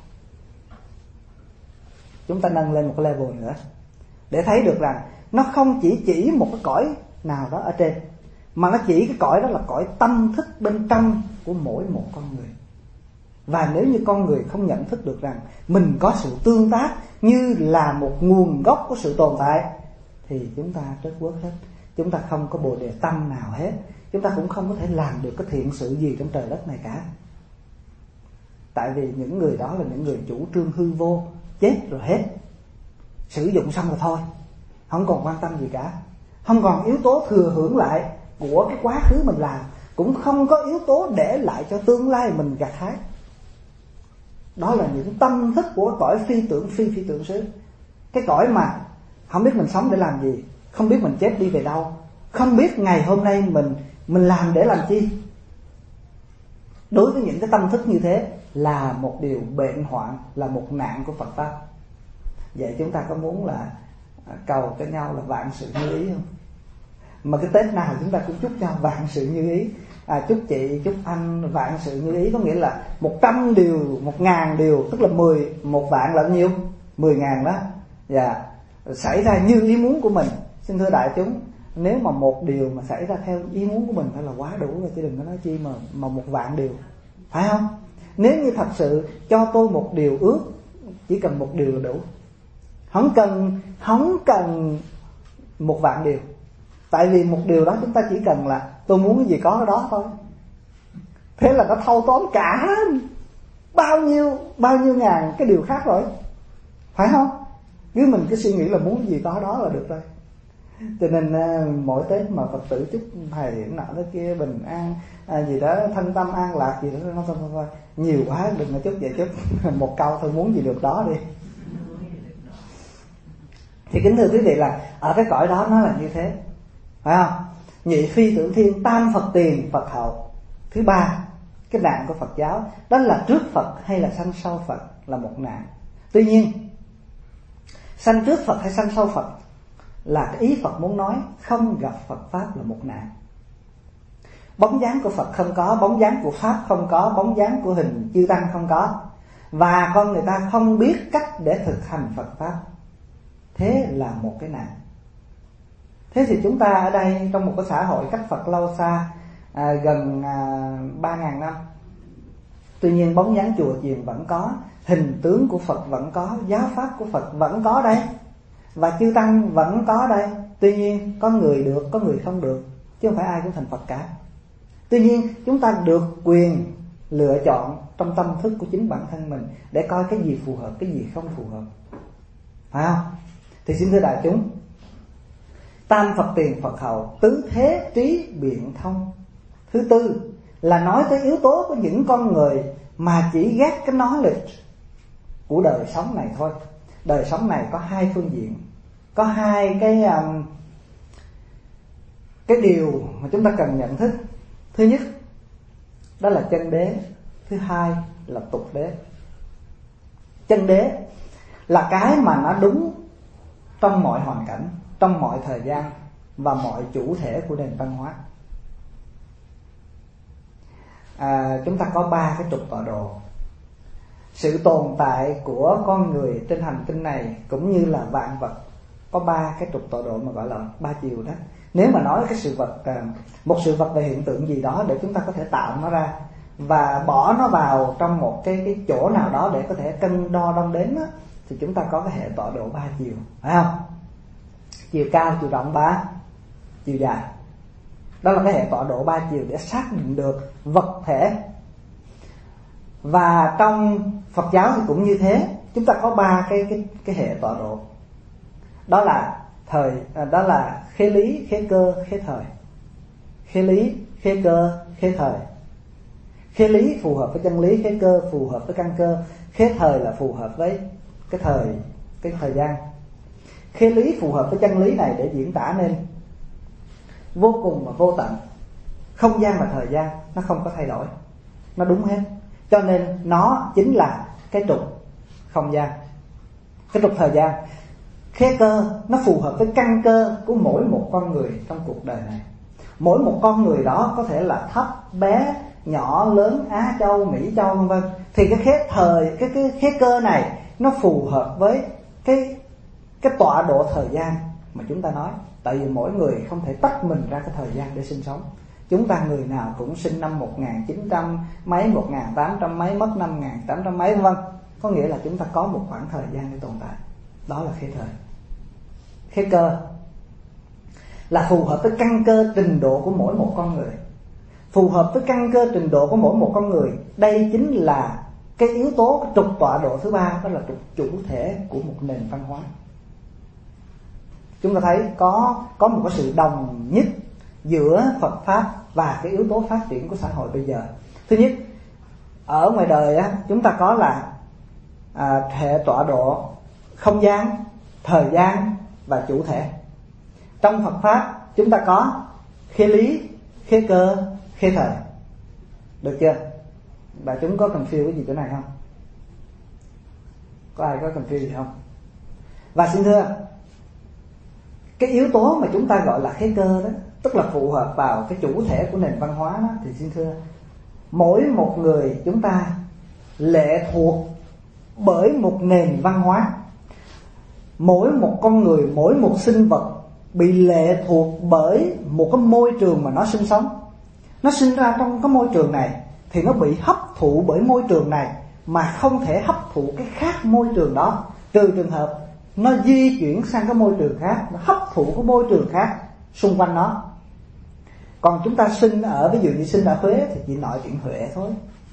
Chúng ta nâng lên một cái level nữa để thấy được rằng nó không chỉ một cái cõi nào đó ở trên, mà nó chỉ cái cõi đó là cõi tâm thức bên trong của mỗi một con người. Và nếu như con người không nhận thức được rằng mình có sự tương tác như là một nguồn gốc của sự tồn tại, thì chúng ta trớt quớt hết. Chúng ta không có bồ đề tâm nào hết. Chúng ta cũng không có thể làm được cái thiện sự gì trong trời đất này cả. Tại vì những người đó là những người chủ trương hư vô, chết rồi hết, sử dụng xong rồi thôi, không còn quan tâm gì cả, không còn yếu tố thừa hưởng lại của cái quá khứ mình làm, cũng không có yếu tố để lại cho tương lai mình gặt hái. Đó là những tâm thức của cõi phi tưởng xứ. Cái cõi mà không biết mình sống để làm gì, không biết mình chết đi về đâu, không biết ngày hôm nay mình làm để làm chi. Đối với những cái tâm thức như thế là một điều bệnh hoạn, là một nạn của Phật Pháp. Vậy chúng ta có muốn là cầu cho nhau là vạn sự như ý không? Mà cái Tết nào chúng ta cũng chúc nhau vạn sự như ý. Chúc chị, chúc anh vạn sự như ý, có nghĩa là 100 điều, 1000 điều, tức là 1 vạn là bao nhiêu? 10.000 đó. Dạ. Xảy ra như ý muốn của mình. Xin thưa đại chúng, nếu mà 1 điều mà xảy ra theo ý muốn của mình phải là quá đủ rồi, chứ đừng có nói chi mà 1 vạn điều. Phải không? Nếu như thật sự cho tôi 1 điều ước, chỉ cần 1 điều là đủ. Không cần 1 vạn điều. Tại vì 1 điều đó chúng ta chỉ cần là tôi muốn cái gì có cái đó thôi. Thế là nó thâu tóm cả bao nhiêu ngàn cái điều khác rồi. Phải không? Nếu mình cứ suy nghĩ là muốn cái gì có đó là được rồi. Cho nên mỗi Tết mà Phật tử chúc thầy nọ thế kia bình an, gì đó thân tâm an lạc gì đó, thôi nhiều quá đừng có chúc vậy, chúc 1 câu thôi, muốn gì được đó đi. Thì kính thưa quý vị là ở cái cõi đó nó là như thế, phải không? Nhị phi tưởng thiên, tam Phật tiền Phật hậu. Thứ 3, cái nạn của Phật giáo đó là trước Phật hay là sanh sau Phật là một nạn. Tuy nhiên sanh trước Phật hay sanh sau Phật là cái ý Phật muốn nói, không gặp Phật Pháp là một nạn. Bóng dáng của Phật không có, bóng dáng của Pháp không có, bóng dáng của hình chư Tăng không có, và con người ta không biết cách để thực hành Phật Pháp. Thế là một cái nạn. Thế thì chúng ta ở đây trong một cái xã hội cách Phật lâu xa, gần 3.000 năm. Tuy nhiên bóng dáng chùa chiền vẫn có, hình tướng của Phật vẫn có, giáo pháp của Phật vẫn có đây, và chư Tăng vẫn có đây. Tuy nhiên có người được, có người không được, chứ không phải ai cũng thành Phật cả. Tuy nhiên chúng ta được quyền lựa chọn trong tâm thức của chính bản thân mình để coi cái gì phù hợp, cái gì không phù hợp. Phải không? Thì xin thưa đại chúng, tam Phật tiền Phật hậu, tứ thế trí biện thông. Thứ 4 là nói tới yếu tố của những con người mà chỉ ghét cái knowledge của đời sống này thôi. Đời sống này có 2 phương diện, có 2 cái điều mà chúng ta cần nhận thức. Thứ nhất đó là chân đế, thứ 2 là tục đế. Chân đế là cái mà nó đúng trong mọi hoàn cảnh, trong mọi thời gian và mọi chủ thể của nền văn hóa. Chúng ta có 3 cái trục tọa độ. Sự tồn tại của con người trên hành tinh này cũng như là vạn vật có 3 cái trục tọa độ mà gọi là 3 chiều đó. Nếu mà nói cái sự vật, một sự vật về hiện tượng gì đó để chúng ta có thể tạo nó ra và bỏ nó vào trong một cái chỗ nào đó để có thể cân đo đong đếm á, thì chúng ta có cái hệ tọa độ 3 chiều, phải không? Chiều cao, chiều rộng 3, chiều dài. Đó là cái hệ tọa độ 3 chiều để xác định được vật thể. Và trong Phật giáo thì cũng như thế, chúng ta có 3 cái hệ tọa độ. Đó là khế lý, khế cơ, khế thời. Khế lý, khế cơ, khế thời. Khế lý phù hợp với chân lý, khế cơ phù hợp với căn cơ, khế thời là phù hợp với cái thời gian. Khế lý phù hợp với chân lý này để diễn tả nên vô cùng và vô tận. Không gian và thời gian nó không có thay đổi, nó đúng hết. Cho nên nó chính là cái trục không gian, cái trục thời gian. Khế cơ nó phù hợp với căn cơ của mỗi một con người trong cuộc đời này. Mỗi một con người đó có thể là thấp, bé, nhỏ, lớn, Á Châu, Mỹ Châu vân vân. Thì cái khế thời, cái khế cơ này nó phù hợp với cái tọa độ thời gian mà chúng ta nói. Tại vì mỗi người không thể tách mình ra cái thời gian để sinh sống. Chúng ta người nào cũng sinh năm 1900 mấy, 1800 mấy, mất năm 1800 mấy vân. Có nghĩa là chúng ta có một khoảng thời gian để tồn tại. Đó là khế thời. Khế cơ là phù hợp với căn cơ trình độ của mỗi một con người. Phù hợp với căn cơ trình độ của mỗi một con người. Đây chính là cái yếu tố, cái trục tọa độ thứ 3, đó là trục chủ thể của một nền văn hóa. Chúng ta thấy có một cái sự đồng nhất giữa Phật Pháp và cái yếu tố phát triển của xã hội bây giờ. Thứ nhất, ở ngoài đời á, chúng ta có là hệ tọa độ không gian, thời gian và chủ thể. Trong Phật Pháp chúng ta có khế lý, khế cơ, khế thời. Được chưa? Đại chúng có confuse cái gì chỗ này không? Có ai có confuse gì không? Và xin thưa, Cái yếu tố mà chúng ta gọi là khế cơ đó, tức là phụ hợp vào cái chủ thể của nền văn hóa đó, thì xin thưa, mỗi một người chúng ta lệ thuộc bởi một nền văn hóa. Mỗi một con người, mỗi một sinh vật bị lệ thuộc bởi một cái môi trường mà nó sinh sống. Nó sinh ra trong cái môi trường này thì nó bị hấp thụ bởi môi trường này, mà không thể hấp thụ cái khác môi trường đó, trừ trường hợp nó di chuyển sang cái môi trường khác, nó hấp thụ cái môi trường khác xung quanh nó. Còn chúng ta sinh ở, ví dụ như sinh ở Huế thì chỉ nói chuyện Huế thôi,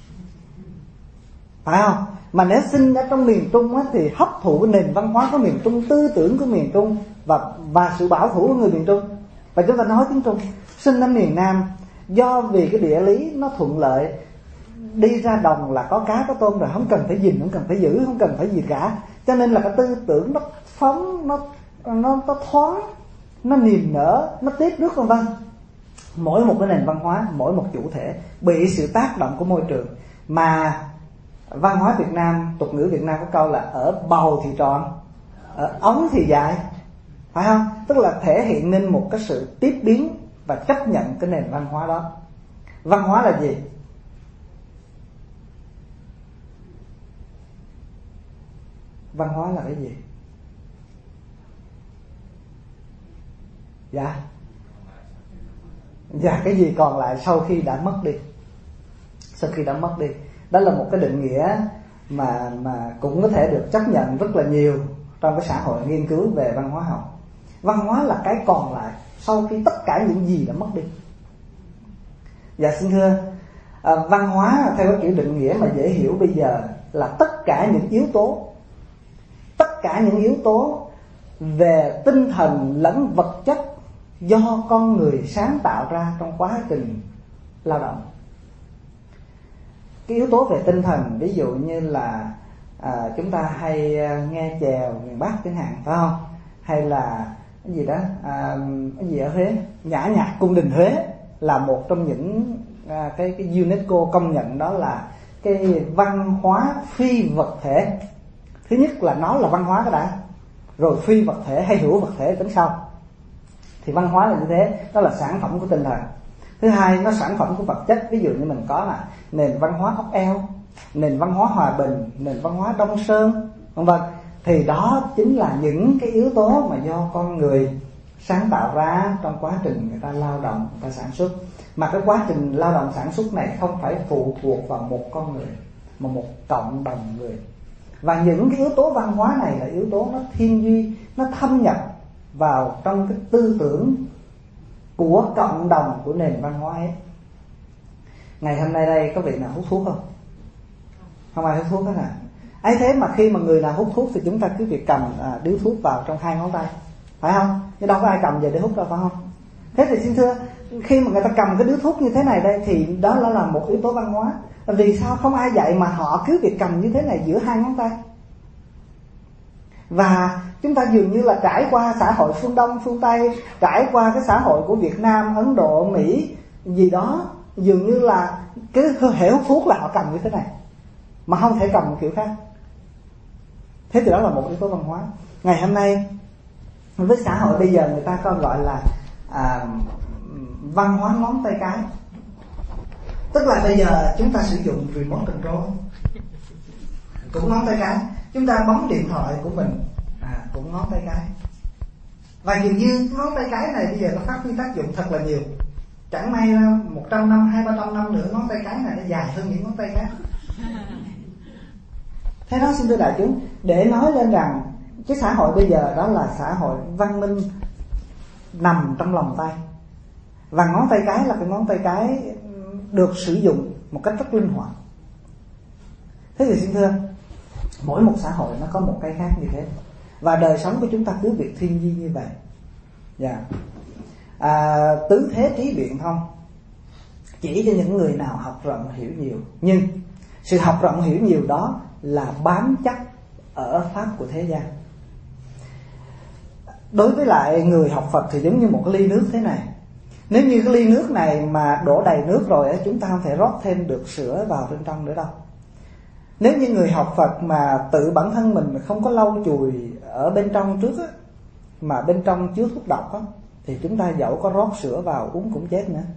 phải không? Mà nếu sinh ở trong miền Trung á, thì hấp thụ cái nền văn hóa của miền Trung, tư tưởng của miền Trung và sự bảo thủ của người miền Trung. Và chúng ta nói tiếng Trung. Sinh ở miền Nam, do vì cái địa lý nó thuận lợi, đi ra đồng là có cá có tôm rồi, không cần phải gìn, không cần phải giữ, không cần phải gì cả. Cho nên là cái tư tưởng nó phóng, nó thoáng, nó niềm nở, nó tiếp nước vân vân. Mỗi một cái nền văn hóa, mỗi một chủ thể bị sự tác động của môi trường. Mà văn hóa Việt Nam, tục ngữ Việt Nam có câu là ở bầu thì tròn, ở ống thì dài, phải không? Tức là thể hiện nên một cái sự tiếp biến và chấp nhận cái nền văn hóa đó. Văn hóa là gì? Văn hóa là cái gì? Dạ cái gì còn lại sau khi đã mất đi. Sau khi đã mất đi. Đó là một cái định nghĩa mà cũng có thể được chấp nhận rất là nhiều trong cái xã hội nghiên cứu về văn hóa học. Văn hóa là cái còn lại sau khi tất cả những gì đã mất đi. Dạ xin thưa, văn hóa theo cái kiểu định nghĩa mà dễ hiểu bây giờ là tất cả những yếu tố về tinh thần lẫn vật chất do con người sáng tạo ra trong quá trình lao động. Cái yếu tố về tinh thần, ví dụ như là chúng ta hay nghe chèo miền Bắc chẳng hạn, phải không? Hay là cái gì đó, cái gì ở Huế, nhạc cung đình Huế là một trong những cái UNESCO công nhận đó là cái văn hóa phi vật thể. Thứ nhất là nó là văn hóa cái đã, rồi phi vật thể hay hữu vật thể tính sau. Thì văn hóa là như thế, đó là sản phẩm của tinh thần. Thứ hai, nó sản phẩm của vật chất. Ví dụ như mình có là nền văn hóa Ốc Eo, nền văn hóa Hòa Bình, nền văn hóa Đông Sơn, vân vân. Thì đó chính là những cái yếu tố mà do con người sáng tạo ra trong quá trình người ta lao động, người ta sản xuất. Mà cái quá trình lao động sản xuất này không phải phụ thuộc vào một con người, mà một cộng đồng người. Và những cái yếu tố văn hóa này là yếu tố nó thiên duy, nó thâm nhập vào trong cái tư tưởng của cộng đồng, của nền văn hóa ấy. Ngày hôm nay đây có vị nào hút thuốc không? Không ai hút thuốc hết hả? Ấy thế mà khi mà người nào hút thuốc thì chúng ta cứ việc cầm điếu thuốc vào trong 2 ngón tay, phải không? Nhưng đâu có ai cầm về để hút đâu, phải không? Thế thì xin thưa, khi mà người ta cầm cái điếu thuốc như thế này đây thì đó là một yếu tố văn hóa. Vì sao không ai dạy mà họ cứ việc cầm như thế này giữa 2 ngón tay? Và chúng ta dường như là trải qua xã hội phương Đông, phương Tây, trải qua cái xã hội của Việt Nam, Ấn Độ, Mỹ gì đó, dường như là cái hệ hút thuốc là họ cầm như thế này, mà không thể cầm một kiểu khác. Thế thì đó là một yếu tố văn hóa. Ngày hôm nay với xã hội bây giờ người ta có gọi là văn hóa ngón tay cái. Tức là bây giờ chúng ta sử dụng remote control cũng ngón tay cái, chúng ta bấm điện thoại của mình cũng ngón tay cái. Và dường như ngón tay cái này bây giờ nó phát huy tác dụng thật là nhiều. Chẳng may 100 năm, 200-300 năm nữa ngón tay cái này nó dài hơn những ngón tay khác. Thế đó xin thưa đại chúng, để nói lên rằng cái xã hội bây giờ đó là xã hội văn minh nằm trong lòng tay. Và ngón tay cái là cái ngón tay cái được sử dụng một cách rất linh hoạt. Thế thì xin thưa, mỗi một xã hội nó có một cái khác như thế. Và đời sống của chúng ta cứ việc thiên nhiên như vậy. Tứ thế trí biện thông chỉ cho những người nào học rộng hiểu nhiều. Nhưng sự học rộng hiểu nhiều đó là bám chắc ở pháp của thế gian. Đối với lại người học Phật thì giống như một cái ly nước thế này. Nếu như cái ly nước này mà đổ đầy nước rồi, chúng ta không thể rót thêm được sữa vào bên trong nữa đâu. Nếu như người học Phật mà tự bản thân mình không có lau chùi ở bên trong trước mà bên trong chứa thuốc độc á, thì chúng ta dẫu có rót sữa vào uống cũng chết nữa.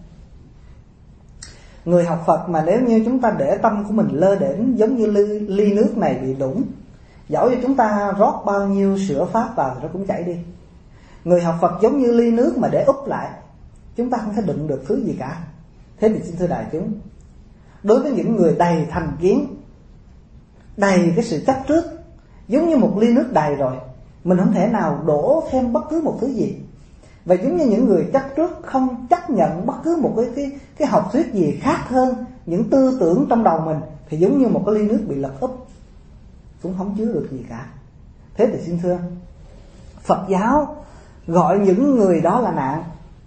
Người học Phật mà nếu như chúng ta để tâm của mình lơ đễnh, giống như ly nước này bị đũng, dẫu cho chúng ta rót bao nhiêu sữa Pháp vào nó cũng chảy đi. Người học Phật giống như ly nước mà để úp lại, chúng ta không thể đựng được thứ gì cả. Thế thì xin thưa đại chúng, đối với những người đầy thành kiến, đầy cái sự chấp trước, giống như một ly nước đầy rồi, mình không thể nào đổ thêm bất cứ một thứ gì. Và giống như những người chấp trước không chấp nhận bất cứ một cái học thuyết gì khác hơn những tư tưởng trong đầu mình, thì giống như một cái ly nước bị lật úp, cũng không chứa được gì cả. Thế thì xin thưa, Phật giáo gọi những người đó là nạn,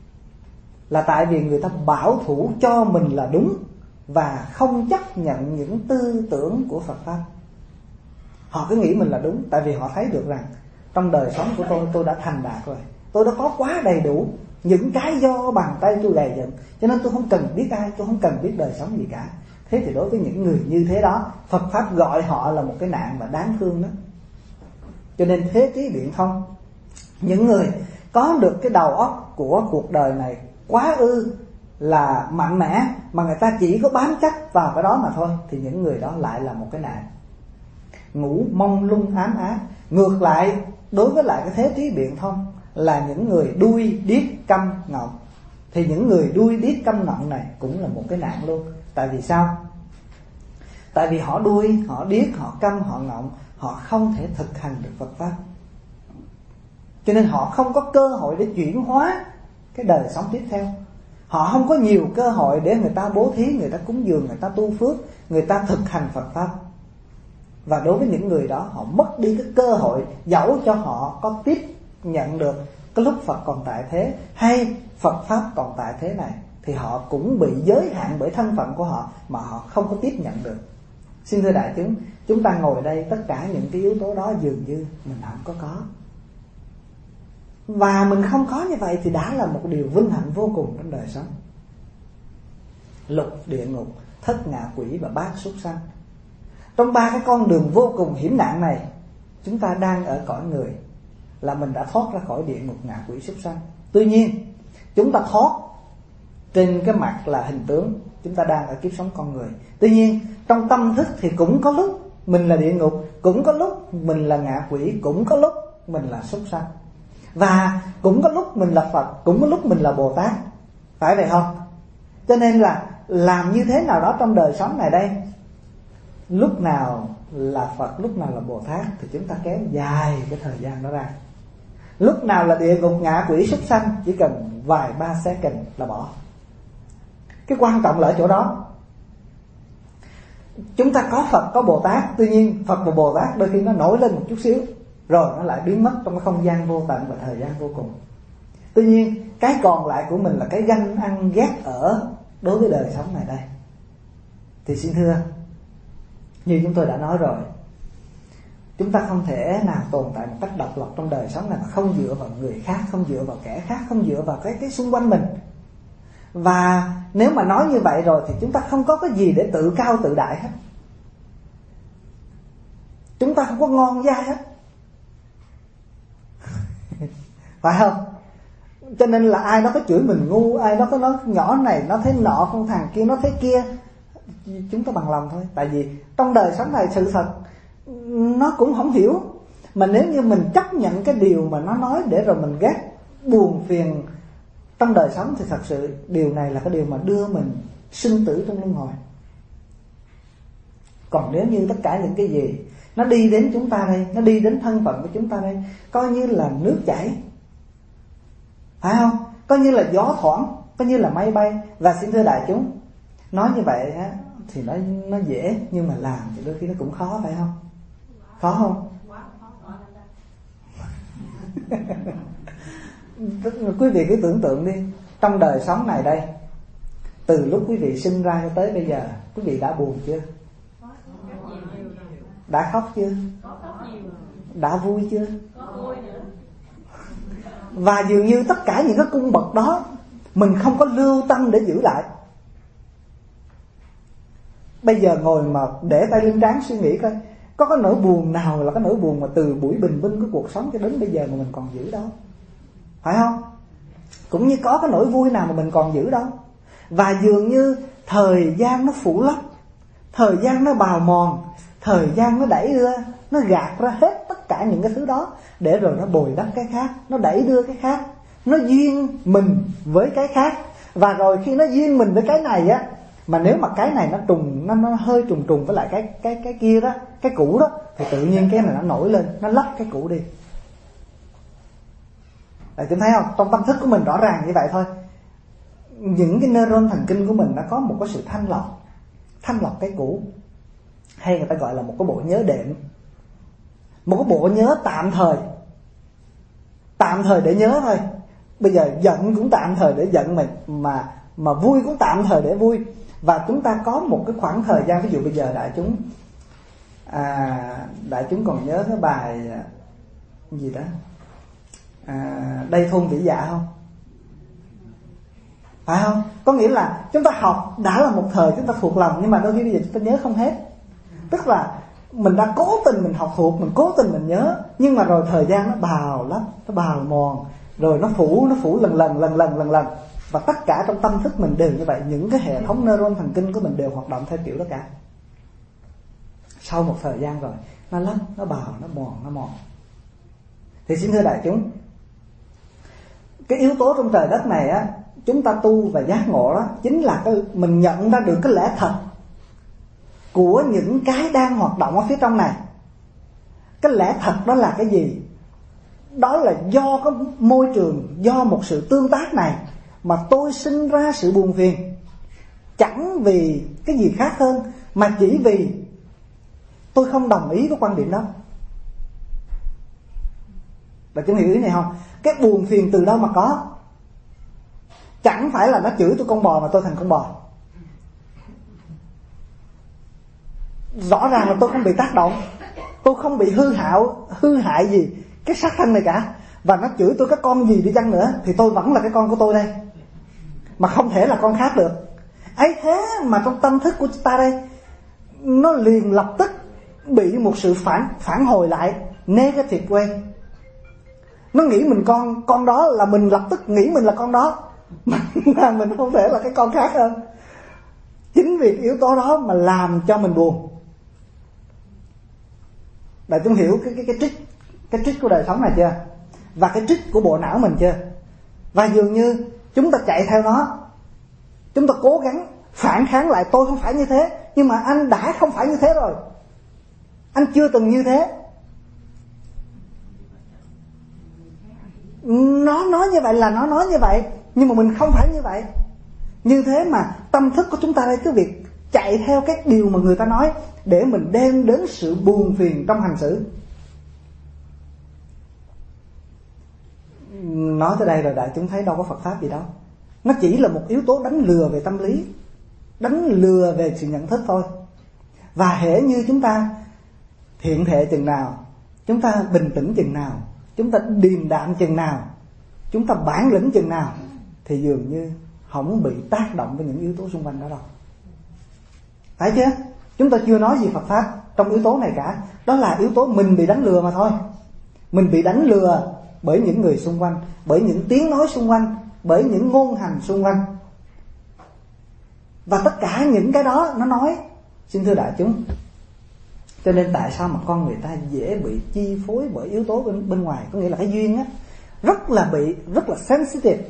là tại vì người ta bảo thủ cho mình là đúng và không chấp nhận những tư tưởng của Phật Pháp. Họ cứ nghĩ mình là đúng, tại vì họ thấy được rằng trong đời sống của tôi đã thành đạt rồi, tôi đã có quá đầy đủ những cái do bàn tay tôi gầy dựng, cho nên tôi không cần biết ai, tôi không cần biết đời sống gì cả. Thế thì đối với những người như thế đó, Phật Pháp gọi họ là một cái nạn và đáng thương đó. Cho nên thế trí biện thông, những người có được cái đầu óc của cuộc đời này quá ư là mạnh mẽ, mà người ta chỉ có bám chắc vào cái đó mà thôi, thì những người đó lại là một cái nạn. Ngủ mông lung ám ác. Ngược lại, đối với lại cái thế trí biện thông là những người đuôi điếc câm ngọng, thì những người đuôi điếc câm ngọng này cũng là một cái nạn luôn. Tại vì sao? Tại vì họ đuôi, họ điếc, họ câm, họ ngọng, họ không thể thực hành được Phật Pháp, cho nên họ không có cơ hội để chuyển hóa cái đời sống tiếp theo. Họ không có nhiều cơ hội để người ta bố thí, người ta cúng dường, người ta tu phước, người ta thực hành Phật Pháp. Và đối với những người đó, họ mất đi cái cơ hội, dẫu cho họ có tiếp nhận được cái lúc Phật còn tại thế hay Phật Pháp còn tại thế này, thì họ cũng bị giới hạn bởi thân phận của họ mà họ không có tiếp nhận được. Xin thưa đại chúng, chúng ta ngồi đây, tất cả những cái yếu tố đó dường như mình không có. Và mình không có như vậy thì đã là một điều vinh hạnh vô cùng trong đời sống. Lục địa ngục, thất ngạ quỷ và bát súc sanh. Trong ba cái con đường vô cùng hiểm nạn này, chúng ta đang ở cõi người, là mình đã thoát ra khỏi địa ngục ngạ quỷ súc sanh. Tuy nhiên, chúng ta thoát trên cái mặt là hình tướng, chúng ta đang ở kiếp sống con người. Tuy nhiên, trong tâm thức thì cũng có lúc mình là địa ngục, cũng có lúc mình là ngạ quỷ, cũng có lúc mình là súc sanh. Và cũng có lúc mình là Phật, cũng có lúc mình là Bồ Tát. Phải vậy không? Cho nên là làm như thế nào đó trong đời sống này đây, lúc nào là Phật, lúc nào là Bồ Tát, thì chúng ta kéo dài cái thời gian đó ra. Lúc nào là địa ngục ngạ quỷ súc sanh, chỉ cần vài ba second là bỏ. Cái quan trọng là ở chỗ đó. Chúng ta có Phật, có Bồ Tát, tuy nhiên Phật và Bồ Tát đôi khi nó nổi lên một chút xíu, rồi nó lại biến mất trong cái không gian vô tận và thời gian vô cùng. Tuy nhiên cái còn lại của mình là cái ganh ăn ghét ở đối với đời sống này đây. Thì xin thưa, như chúng tôi đã nói rồi, chúng ta không thể nào tồn tại một cách độc lập trong đời sống này mà không dựa vào người khác, không dựa vào kẻ khác, không dựa vào cái xung quanh mình. Và nếu mà nói như vậy rồi thì chúng ta không có cái gì để tự cao tự đại hết. Chúng ta không có ngon dai hết. Phải không? Cho nên là ai đó có chửi mình ngu, ai đó có nói nhỏ này nó thế nọ, con thằng kia nó thế kia, chúng ta bằng lòng thôi. Tại vì trong đời sống này sự thật nó cũng không hiểu. Mà nếu như mình chấp nhận cái điều mà nó nói để rồi mình ghét, buồn phiền trong đời sống, thì thật sự điều này là cái điều mà đưa mình sinh tử trong luân hồi. Còn nếu như tất cả những cái gì nó đi đến chúng ta đây, nó đi đến thân phận của chúng ta đây, coi như là nước chảy, phải không? Coi như là gió thoảng, coi như là mây bay. Và xin thưa đại chúng, nói như vậy á, thì nó dễ, nhưng mà làm thì đôi khi nó cũng khó, phải không? Khó không? Quý vị cứ tưởng tượng đi, trong đời sống này đây, từ lúc quý vị sinh ra cho tới bây giờ, quý vị đã buồn chưa? Đã khóc chưa? Đã vui chưa? Và dường như tất cả những cái cung bậc đó mình không có lưu tâm để giữ lại. Bây giờ ngồi mà để tay lên trán suy nghĩ coi, có cái nỗi buồn nào là cái nỗi buồn mà từ buổi bình minh của cuộc sống cho đến bây giờ mà mình còn giữ đó? phải không? Cũng như có cái nỗi vui nào mà mình còn giữ đâu. Và dường như thời gian nó phủ lấp, thời gian nó bào mòn, thời gian nó đẩy đưa, nó gạt ra hết tất cả những cái thứ đó, để rồi nó bồi đắp cái khác, nó đẩy đưa cái khác, nó duyên mình với cái khác. Và rồi khi nó duyên mình với cái này á, mà nếu mà cái này nó hơi trùng với lại cái kia đó, cái cũ đó, thì tự nhiên cái này nó nổi lên, nó lấp cái cũ đi. Đại chúng thấy không? Trong tâm thức của mình rõ ràng như vậy thôi. Những cái neuron thần kinh của mình nó có một cái sự thanh lọc cái cũ, hay người ta gọi là một cái bộ nhớ đệm, một cái bộ nhớ tạm thời để nhớ thôi. Bây giờ giận cũng tạm thời để giận mình, mà vui cũng tạm thời để vui. Và chúng ta có một cái khoảng thời gian, ví dụ bây giờ đại chúng còn nhớ cái bài gì đó, Đây thôn vĩ dạ không? Phải không? Có nghĩa là chúng ta học đã là một thời chúng ta thuộc lòng, nhưng mà đôi khi bây giờ chúng ta nhớ không hết. Tức là mình đã cố tình mình học thuộc, mình cố tình mình nhớ, nhưng mà rồi thời gian nó bào lấp, nó bào mòn, rồi nó phủ lần lần. Và tất cả trong tâm thức mình đều như vậy. Những cái hệ thống neuron thần kinh của mình đều hoạt động theo kiểu đó cả. Sau một thời gian rồi nó lấp, nó bào, nó mòn. Thì xin thưa đại chúng, cái yếu tố trong trời đất này á, chúng ta tu và giác ngộ đó, chính là mình nhận ra được cái lẽ thật của những cái đang hoạt động ở phía trong này. Cái lẽ thật đó là cái gì? Đó là do cái môi trường, do một sự tương tác này mà tôi sinh ra sự buồn phiền. Chẳng vì cái gì khác hơn, mà chỉ vì tôi không đồng ý với quan điểm đó. Bạn chúng hiểu ý này không? Cái buồn phiền từ đâu mà có? Chẳng phải là nó chửi tôi con bò mà tôi thành con bò. Rõ ràng là tôi không bị tác động, tôi không bị hư hại gì cái xác thân này cả. Và nó chửi tôi cái con gì đi chăng nữa thì tôi vẫn là cái con của tôi đây, mà không thể là con khác được. Ấy thế mà trong tâm thức của chúng ta đây, nó liền lập tức bị một sự phản hồi lại negative way. Nó nghĩ mình con đó, là mình lập tức nghĩ mình là con đó, mà mình không thể là cái con khác hơn. Chính vì cái yếu tố đó mà làm cho mình buồn. Đại chúng hiểu cái trick của đời sống này chưa? Và cái trick của bộ não mình chưa? Và dường như chúng ta chạy theo nó, chúng ta cố gắng phản kháng lại, tôi không phải như thế. Nhưng mà anh đã không phải như thế rồi, anh chưa từng như thế. Nó nói như vậy là nó nói như vậy, nhưng mà mình không phải như vậy. Như thế mà tâm thức của chúng ta đây cứ việc chạy theo cái điều mà người ta nói, để mình đem đến sự buồn phiền trong hành xử. Nói tới đây rồi đại chúng thấy đâu có Phật Pháp gì đâu. Nó chỉ là một yếu tố đánh lừa về tâm lý, đánh lừa về sự nhận thức thôi. Và hễ như chúng ta thiện thệ chừng nào, chúng ta bình tĩnh chừng nào, chúng ta điềm đạm chừng nào, chúng ta bản lĩnh chừng nào, thì dường như không bị tác động với những yếu tố xung quanh đó đâu. Phải chưa? Chúng ta chưa nói gì Phật Pháp trong yếu tố này cả. Đó là yếu tố mình bị đánh lừa mà thôi. Mình bị đánh lừa bởi những người xung quanh, bởi những tiếng nói xung quanh, bởi những ngôn hành xung quanh. Và tất cả những cái đó nó nói. Xin thưa đại chúng, cho nên tại sao mà con người ta dễ bị chi phối bởi yếu tố bên ngoài, có nghĩa là cái duyên á, rất là sensitive.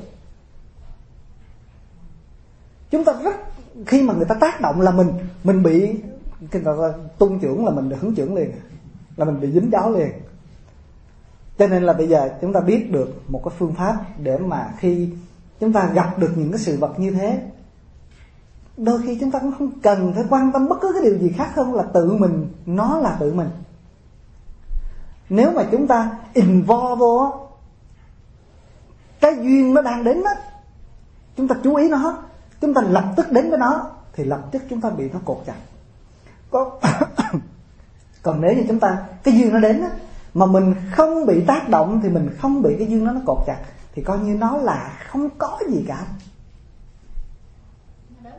Chúng ta khi mà người ta tác động là mình bị tung trưởng, là mình hứng trưởng liền, là mình bị dính giáo liền. Cho nên là bây giờ chúng ta biết được một cái phương pháp để mà khi chúng ta gặp được những cái sự vật như thế, đôi khi chúng ta cũng không cần phải quan tâm bất cứ cái điều gì khác hơn là tự mình, nó là tự mình. Nếu mà chúng ta involve vô cái duyên nó đang đến đó, chúng ta chú ý nó, chúng ta lập tức đến với nó, thì lập tức chúng ta bị nó cột chặt. Còn nếu như chúng ta, cái duyên nó đến đó, mà mình không bị tác động, thì mình không bị cái duyên nó cột chặt, thì coi như nó là không có gì cả.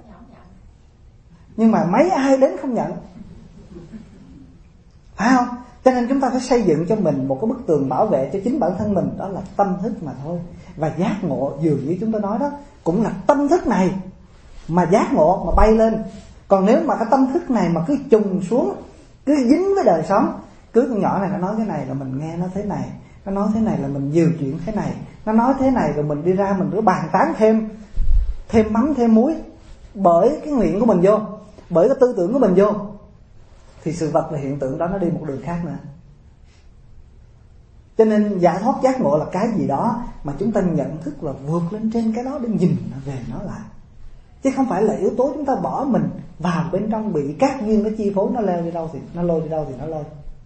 Nhưng mà mấy ai đến không nhận, phải không? Cho nên chúng ta phải xây dựng cho mình một cái bức tường bảo vệ cho chính bản thân mình, đó là tâm thức mà thôi. Và giác ngộ dường như chúng ta nói đó, cũng là tâm thức này mà giác ngộ mà bay lên. Còn nếu mà cái tâm thức này mà cứ trùng xuống, cứ dính với đời sống, cứ con nhỏ này nó nói cái này là mình nghe nó thế này, nó nói thế này là mình nhiều chuyện thế này, nó nói thế này rồi mình đi ra mình cứ bàn tán thêm mắm thêm muối, bởi cái nguyện của mình vô, bởi cái tư tưởng của mình vô, thì sự vật và hiện tượng đó nó đi một đường khác nữa. Cho nên giải thoát giác ngộ là cái gì đó mà chúng ta nhận thức và vượt lên trên cái đó để nhìn về nó lại, chứ không phải là yếu tố chúng ta bỏ mình vào bên trong, bị các duyên nó chi phối, nó leo đi đâu thì nó lôi đi đâu thì nó lôi.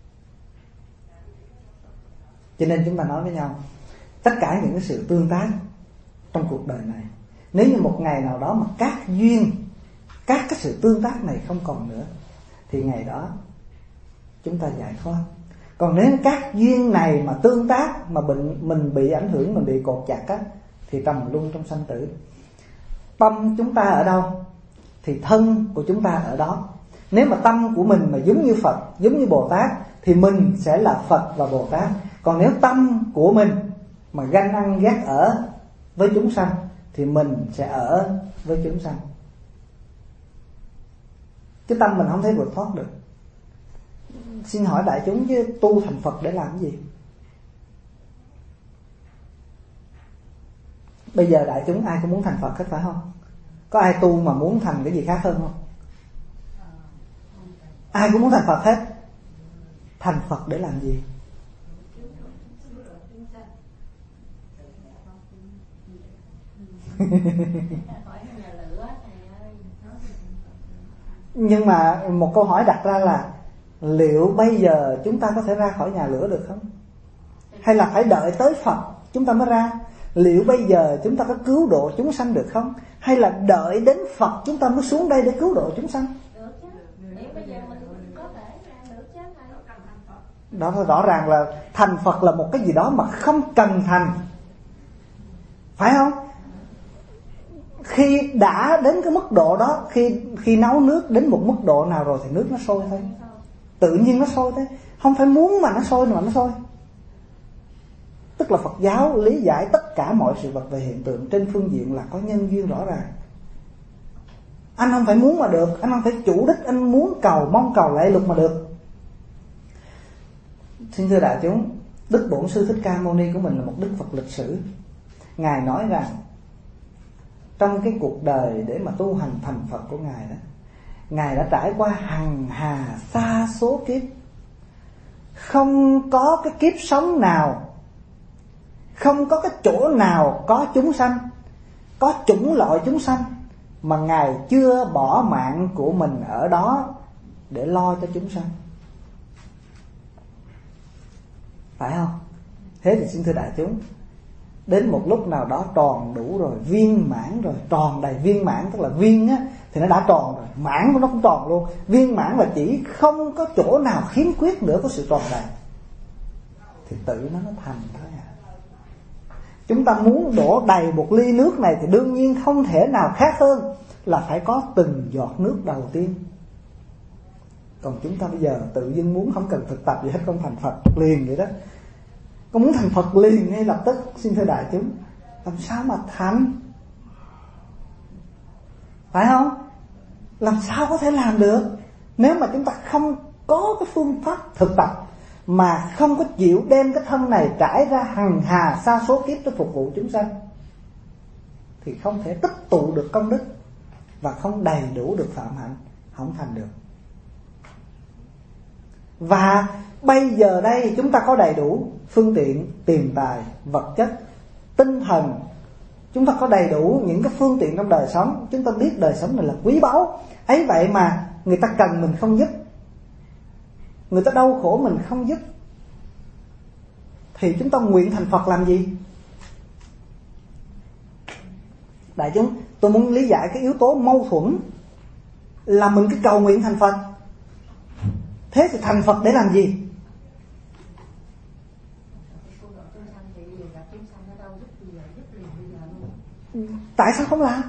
Cho nên chúng ta nói với nhau, tất cả những cái sự tương tác trong cuộc đời này, nếu như một ngày nào đó mà các duyên, các cái sự tương tác này không còn nữa, thì ngày đó chúng ta giải thoát. Còn nếu các duyên này mà tương tác, mà mình bị ảnh hưởng, mình bị cột chặt á, thì trầm luân trong sanh tử. Tâm chúng ta ở đâu thì thân của chúng ta ở đó. Nếu mà tâm của mình mà giống như Phật, giống như Bồ Tát, thì mình sẽ là Phật và Bồ Tát. Còn nếu tâm của mình mà ganh ăn ghét ở với chúng sanh, thì mình sẽ ở với chúng sanh. Cái tâm mình không thể vượt thoát được. Xin hỏi đại chúng, chứ tu thành Phật để làm cái gì? Bây giờ đại chúng ai cũng muốn thành Phật hết phải không? Có ai tu mà muốn thành cái gì khác hơn không? Ai cũng muốn thành Phật hết. Thành Phật để làm gì? Nhưng mà một câu hỏi đặt ra là liệu bây giờ chúng ta có thể ra khỏi nhà lửa được không? Hay là phải đợi tới Phật chúng ta mới ra? Liệu bây giờ chúng ta có cứu độ chúng sanh được không? Hay là đợi đến Phật chúng ta mới xuống đây để cứu độ chúng sanh? Đó, rõ ràng là thành Phật là một cái gì đó mà không cần thành, phải không? Khi đã đến cái mức độ đó, khi nấu nước đến một mức độ nào rồi thì nước nó sôi thôi, tự nhiên nó sôi thôi, không phải muốn mà nó sôi mà nó sôi. Tức là Phật giáo lý giải tất cả mọi sự vật về hiện tượng trên phương diện là có nhân duyên rõ ràng. Anh không phải muốn mà được, anh không phải chủ đích anh muốn cầu, mong cầu lệ lục mà được. Xin thưa đại chúng, Đức Bổn Sư Thích Ca Mâu Ni của mình là một Đức Phật lịch sử. Ngài nói rằng trong cái cuộc đời để mà tu hành thành Phật của Ngài đó, Ngài đã trải qua hằng hà sa số kiếp. Không có cái kiếp sống nào, không có cái chỗ nào có chúng sanh, có chủng loại chúng sanh mà Ngài chưa bỏ mạng của mình ở đó để lo cho chúng sanh. Phải không? Thế thì xin thưa đại chúng, đến một lúc nào đó tròn đủ rồi, viên mãn rồi, tròn đầy viên mãn, tức là viên á thì nó đã tròn rồi, mãn của nó cũng tròn luôn. Viên mãn là chỉ không có chỗ nào khiếm khuyết nữa, có sự tròn đầy, thì tự nó thành thôi à. Chúng ta muốn đổ đầy một ly nước này thì đương nhiên không thể nào khác hơn là phải có từng giọt nước đầu tiên. Còn chúng ta bây giờ tự dưng muốn không cần thực tập gì hết, con thành Phật liền vậy đó. Con muốn thành Phật liền ngay lập tức. Xin thưa đại chúng, làm sao mà thành? Phải không? Làm sao có thể làm được nếu mà chúng ta không có cái phương pháp thực tập, mà không có chịu đem cái thân này trải ra hằng hà sa số kiếp để phục vụ chúng sanh, thì không thể tích tụ được công đức và không đầy đủ được phạm hạnh, không thành được. Và bây giờ đây chúng ta có đầy đủ phương tiện, tiền tài, vật chất, tinh thần. Chúng ta có đầy đủ những cái phương tiện trong đời sống. Chúng ta biết đời sống này là quý báu. Ấy vậy mà người ta cần mình không giúp, người ta đau khổ mình không giúp, thì chúng ta nguyện thành Phật làm gì? Đại chúng, tôi muốn lý giải cái yếu tố mâu thuẫn là mình cứ cầu nguyện thành Phật. Thế thì thành Phật để làm gì? Tại sao không làm?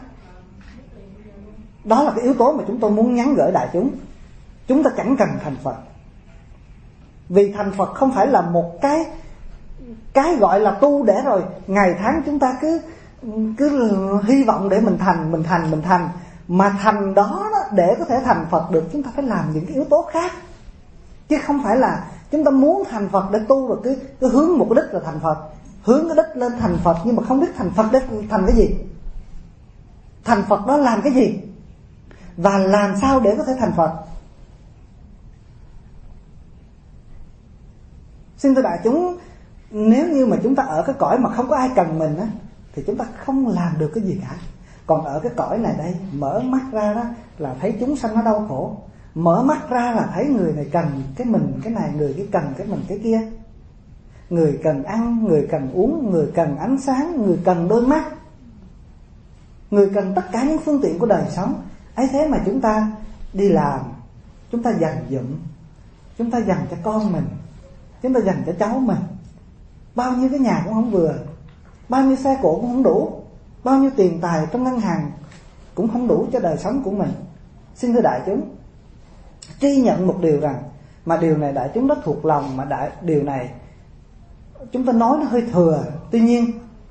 Đó là cái yếu tố mà chúng tôi muốn nhắn gửi đại chúng. Chúng ta chẳng cần thành Phật, Vì thành Phật không phải là một cái gọi là tu để rồi ngày tháng chúng ta cứ hy vọng để mình thành. Mà thành đó để có thể thành Phật được, chúng ta phải làm những cái yếu tố khác. Chứ không phải là chúng ta muốn thành Phật để tu rồi cứ hướng một cái đích là thành Phật, hướng cái đích lên thành Phật, nhưng mà không biết thành Phật để thành cái gì, thành Phật đó làm cái gì, và làm sao để có thể thành Phật. Xin thưa đại chúng, nếu như mà chúng ta ở cái cõi mà không có ai cần mình á, thì chúng ta không làm được cái gì cả. Còn ở cái cõi này đây, mở mắt ra đó là thấy chúng sanh nó đau khổ, mở mắt ra là thấy người này cần cái mình cái này, người kia cần cái mình cái kia, người cần ăn, người cần uống, người cần ánh sáng, người cần đôi mắt, người cần tất cả những phương tiện của đời sống. Ấy thế mà chúng ta đi làm, chúng ta dành dụm, chúng ta dành cho con mình, chúng ta dành cho cháu mình. Bao nhiêu cái nhà cũng không vừa, bao nhiêu xe cộ cũng không đủ, bao nhiêu tiền tài trong ngân hàng cũng không đủ cho đời sống của mình. Xin thưa đại chúng, tri nhận một điều rằng, mà điều này đại chúng rất thuộc lòng, mà điều này chúng ta nói nó hơi thừa, tuy nhiên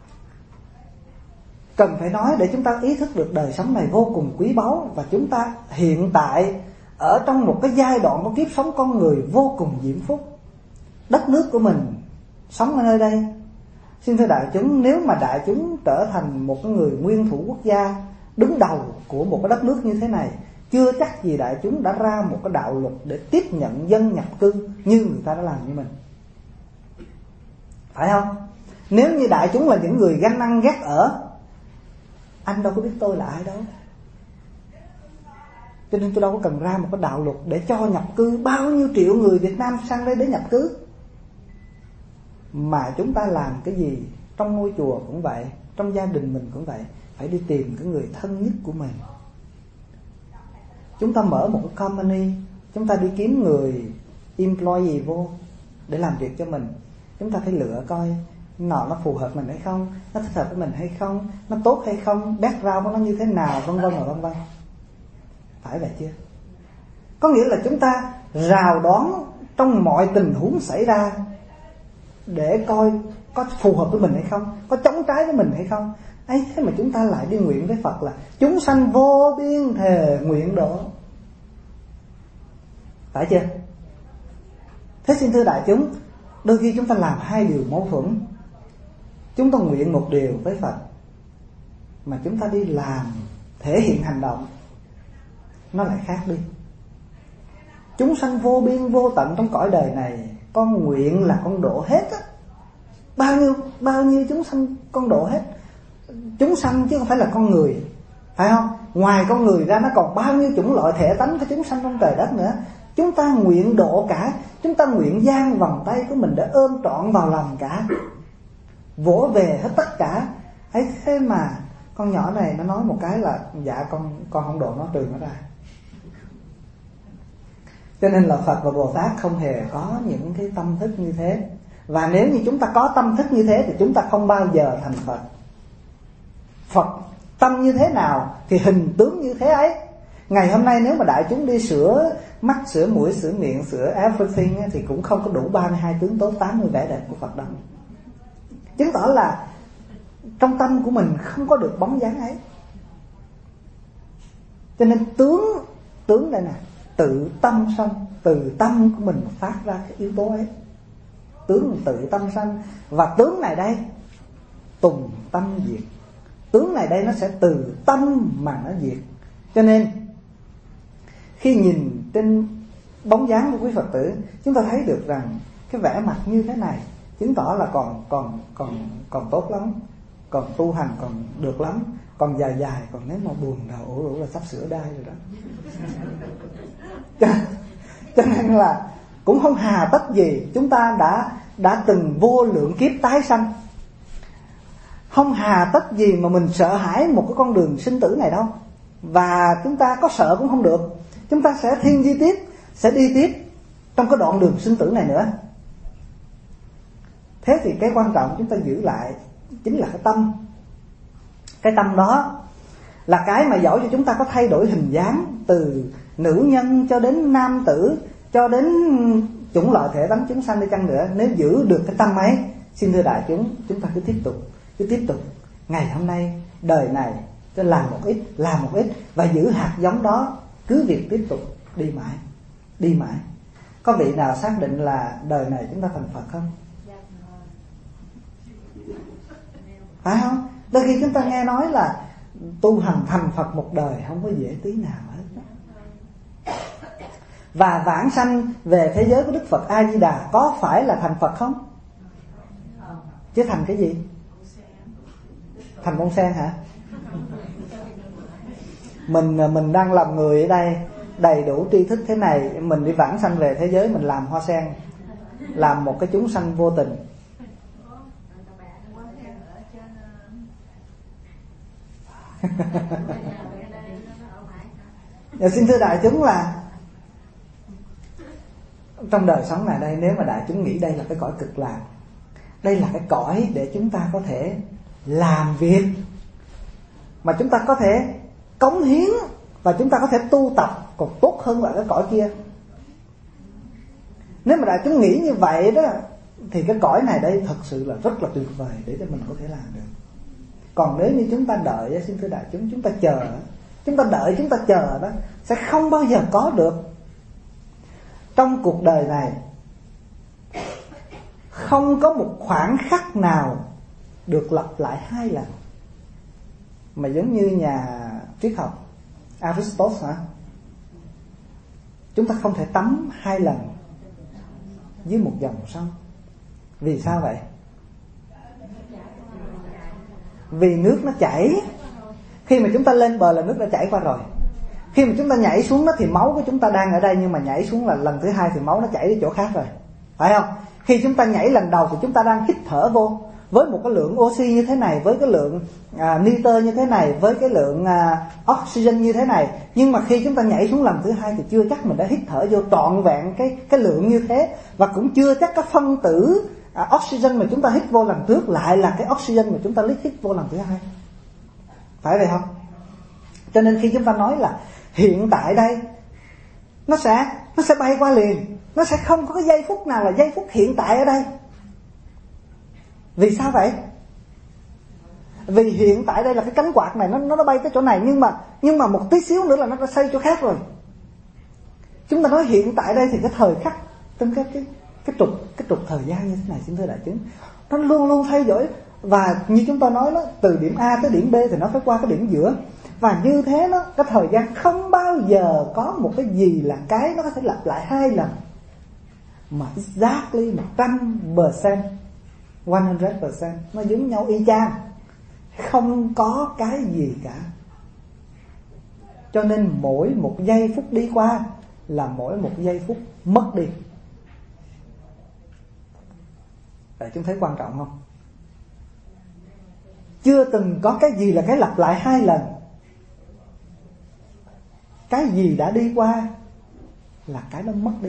cần phải nói để chúng ta ý thức được đời sống này vô cùng quý báu. Và chúng ta hiện tại ở trong một cái giai đoạn của kiếp sống con người vô cùng diễm phúc. Đất nước của mình sống ở nơi đây. Xin thưa đại chúng, nếu mà đại chúng trở thành một người nguyên thủ quốc gia đứng đầu của một cái đất nước như thế này, chưa chắc gì đại chúng đã ra một cái đạo luật để tiếp nhận dân nhập cư như người ta đã làm như mình, phải không? Nếu như đại chúng là những người ganh ăn ghét ở, anh đâu có biết tôi là ai đâu. Cho nên tôi đâu có cần ra một cái đạo luật để cho nhập cư bao nhiêu triệu người Việt Nam sang đây để nhập cư. Mà chúng ta làm cái gì trong ngôi chùa cũng vậy, trong gia đình mình cũng vậy, phải đi tìm cái người thân nhất của mình. Chúng ta mở một cái company, chúng ta đi kiếm người employee vô để làm việc cho mình. Chúng ta phải lựa coi nó phù hợp mình hay không, nó thích hợp với mình hay không, nó tốt hay không, background của nó như thế nào, vân vân và vân vân. Phải vậy chưa? Có nghĩa là chúng ta rào đoán trong mọi tình huống xảy ra để coi có phù hợp với mình hay không, có chống trái với mình hay không. Ấy thế mà chúng ta lại đi nguyện với Phật là chúng sanh vô biên thề nguyện độ. Phải chưa? Thế xin thưa đại chúng, đôi khi chúng ta làm hai điều mâu thuẫn. Chúng ta nguyện một điều với Phật, mà chúng ta đi làm, thể hiện hành động, nó lại khác đi. Chúng sanh vô biên vô tận trong cõi đời này, con nguyện là con độ hết á. Bao nhiêu chúng sanh con độ hết. Chúng sanh chứ không phải là con người, phải không? Ngoài con người ra nó còn bao nhiêu chủng loại thể tánh của chúng sanh trong trời đất nữa. Chúng ta nguyện độ cả, chúng ta nguyện dang vòng tay của mình để ôm trọn vào lòng cả, vỗ về hết tất cả. Ấy thế mà con nhỏ này nó nói một cái là dạ con không độ nó, trừ nó ra. Cho nên là Phật và Bồ Tát không hề có những cái tâm thức như thế. Và nếu như chúng ta có tâm thức như thế thì chúng ta không bao giờ thành Phật. Phật tâm như thế nào thì hình tướng như thế ấy. Ngày hôm nay nếu mà đại chúng đi sửa mắt, sửa mũi, sửa miệng, sửa everything thì cũng không có đủ 32 tướng tốt, 80 vẻ đẹp của Phật đâu. Chứng tỏ là trong tâm của mình không có được bóng dáng ấy. Cho nên tướng đây nè, tự tâm sanh, từ tâm của mình phát ra cái yếu tố ấy. Tướng tự tâm sanh. Và tướng này đây tùng tâm diệt. Tướng này đây nó sẽ từ tâm mà nó diệt. Cho nên khi nhìn trên bóng dáng của quý Phật tử, chúng ta thấy được rằng cái vẻ mặt như thế này chứng tỏ là còn tốt lắm, còn tu hành còn được lắm, còn dài, còn nếu mà buồn đầu ủ là sắp sửa đai rồi đó. Cho nên là cũng không hà tất gì chúng ta đã từng vô lượng kiếp tái sanh, không hà tất gì mà mình sợ hãi một cái con đường sinh tử này đâu. Và chúng ta có sợ cũng không được, chúng ta sẽ thiên di tiếp, sẽ đi tiếp trong cái đoạn đường sinh tử này nữa. Thế thì cái quan trọng chúng ta giữ lại chính là cái tâm. Cái tâm đó là cái mà dẫu cho chúng ta có thay đổi hình dáng, từ nữ nhân cho đến nam tử, cho đến chủng loại thể tánh chúng sanh đi chăng nữa, nếu giữ được cái tâm ấy, xin thưa đại chúng ta cứ tiếp tục. Ngày hôm nay, đời này cho làm một ít và giữ hạt giống đó, cứ việc tiếp tục đi mãi. Có vị nào xác định là đời này chúng ta thành Phật không? Phải không? Đôi khi chúng ta nghe nói là tu hành thành Phật một đời không có dễ tí nào hết. Và vãng sanh về thế giới của Đức Phật A Di Đà có phải là thành Phật không? Chứ thành cái gì? Thành bông sen hả? Mình đang làm người ở đây đầy đủ tri thức thế này, mình đi vãng sanh về thế giới mình làm hoa sen, làm một cái chúng sanh vô tình. Xin thưa đại chúng là trong đời sống này đây, nếu mà đại chúng nghĩ đây là cái cõi cực lạc, đây là cái cõi để chúng ta có thể làm việc, mà chúng ta có thể cống hiến, và chúng ta có thể tu tập còn tốt hơn là cái cõi kia. Nếu mà đại chúng nghĩ như vậy đó, thì cái cõi này đây thật sự là rất là tuyệt vời để cho mình có thể làm được. Còn nếu như chúng ta đợi, xin thưa đại chúng ta chờ, chúng ta đợi, chúng ta chờ đó, sẽ không bao giờ có được. Trong cuộc đời này không có một khoảng khắc nào được lặp lại 2 lần. Mà giống như nhà triết học Aristotle hả? Chúng ta không thể tắm 2 lần dưới một dòng sông. Vì sao vậy? Vì nước nó chảy. Khi mà chúng ta lên bờ là nước đã chảy qua rồi. Khi mà chúng ta nhảy xuống đó thì máu của chúng ta đang ở đây, nhưng mà nhảy xuống là lần thứ 2 thì máu nó chảy đi chỗ khác rồi, phải không? Khi chúng ta nhảy lần đầu thì chúng ta đang hít thở vô với một cái lượng oxy như thế này, với cái lượng nitơ như thế này, với cái lượng oxygen như thế này. Nhưng mà khi chúng ta nhảy xuống lần thứ 2 thì chưa chắc mình đã hít thở vô trọn vẹn cái lượng như thế, và cũng chưa chắc cái phân tử oxygen mà chúng ta hít vô lần trước lại là cái oxygen mà chúng ta hít vô lần thứ 2. Phải vậy không? Cho nên khi chúng ta nói là hiện tại đây, nó sẽ bay qua liền, nó sẽ không có cái giây phút nào là giây phút hiện tại ở đây. Vì sao vậy? Vì hiện tại đây là cái cánh quạt này nó bay tới chỗ này, nhưng mà một tí xíu nữa là nó đã xoay chỗ khác rồi. Chúng ta nói hiện tại đây thì cái thời khắc trong cái trục thời gian như thế này, xin thưa đại chúng, nó luôn luôn thay đổi. Và như chúng ta nói đó, từ điểm A tới điểm B thì nó phải qua cái điểm giữa. Và như thế đó, cái thời gian không bao giờ có một cái gì là cái nó có thể lặp lại 2 lần. Mà exactly 100%, nó giống nhau y chang, không có cái gì cả. Cho nên mỗi một giây phút đi qua là mỗi một giây phút mất đi. Vậy chúng thấy quan trọng không? Chưa từng có cái gì là cái lặp lại 2 lần. Cái gì đã đi qua là cái đó mất đi.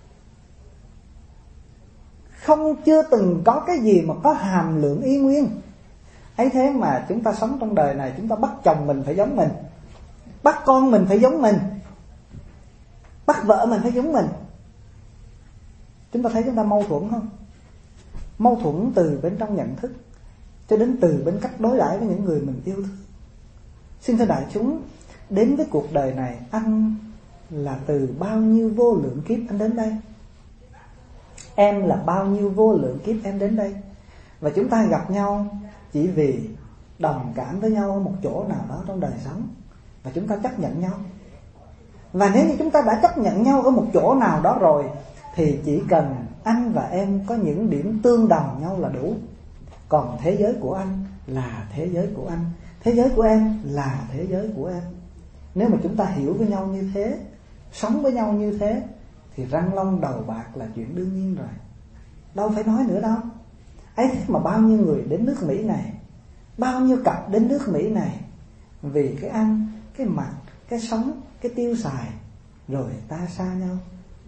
Chưa từng có cái gì mà có hàm lượng y nguyên. Ấy thế mà chúng ta sống trong đời này, chúng ta bắt chồng mình phải giống mình, bắt con mình phải giống mình, bắt vợ mình phải giống mình. Chúng ta thấy chúng ta mâu thuẫn không? Mâu thuẫn từ bên trong nhận thức cho đến từ bên cách đối đãi với những người mình yêu thương. Xin thưa đại chúng, đến với cuộc đời này, anh là từ bao nhiêu vô lượng kiếp anh đến đây? Em là bao nhiêu vô lượng kiếp em đến đây? Và chúng ta gặp nhau chỉ vì đồng cảm với nhau ở một chỗ nào đó trong đời sống, và chúng ta chấp nhận nhau. Và nếu như chúng ta đã chấp nhận nhau ở một chỗ nào đó rồi, thì chỉ cần anh và em có những điểm tương đồng nhau là đủ. Còn thế giới của anh là thế giới của anh, thế giới của em là thế giới của em. Nếu mà chúng ta hiểu với nhau như thế, sống với nhau như thế, thì răng long đầu bạc là chuyện đương nhiên rồi, đâu phải nói nữa đâu. Ấy thế mà bao nhiêu người đến nước Mỹ này, bao nhiêu cặp đến nước Mỹ này vì cái ăn, cái mặc, cái sống, cái tiêu xài, rồi ta xa nhau,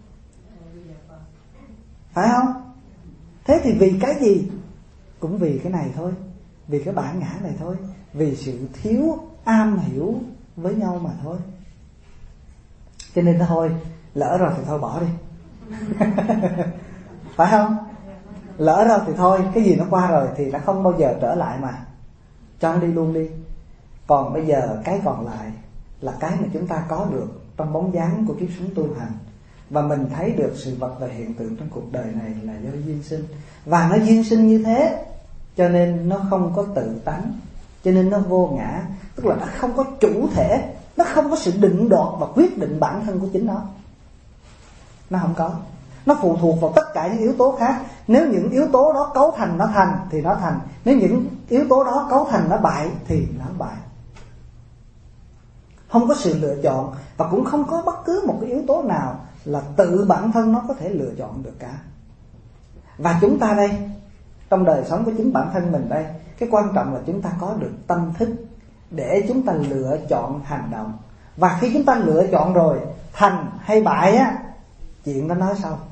phải không? Thế thì vì cái gì? Cũng vì cái này thôi, vì cái bản ngã này thôi, vì sự thiếu am hiểu với nhau mà thôi. Cho nên thôi, lỡ rồi thì thôi bỏ đi. Phải không? Lỡ rồi thì thôi, cái gì nó qua rồi thì nó không bao giờ trở lại mà, cho nó đi luôn đi. Còn bây giờ cái còn lại là cái mà chúng ta có được trong bóng dáng của kiếp sống tu hành. Và mình thấy được sự vật và hiện tượng trong cuộc đời này là do duyên sinh. Và nó duyên sinh như thế, cho nên nó không có tự tánh, cho nên nó vô ngã. Tức là nó không có chủ thể, nó không có sự định đoạt và quyết định bản thân của chính nó. Nó không có. Nó phụ thuộc vào tất cả những yếu tố khác. Nếu những yếu tố đó cấu thành nó thành thì nó thành. Nếu những yếu tố đó cấu thành nó bại thì nó bại. Không có sự lựa chọn. Và cũng không có bất cứ một cái yếu tố nào là tự bản thân nó có thể lựa chọn được cả. Và chúng ta đây, trong đời sống của chính bản thân mình đây, cái quan trọng là chúng ta có được tâm thức để chúng ta lựa chọn hành động. Và khi chúng ta lựa chọn rồi, thành hay bại á, chuyện đó nói sau.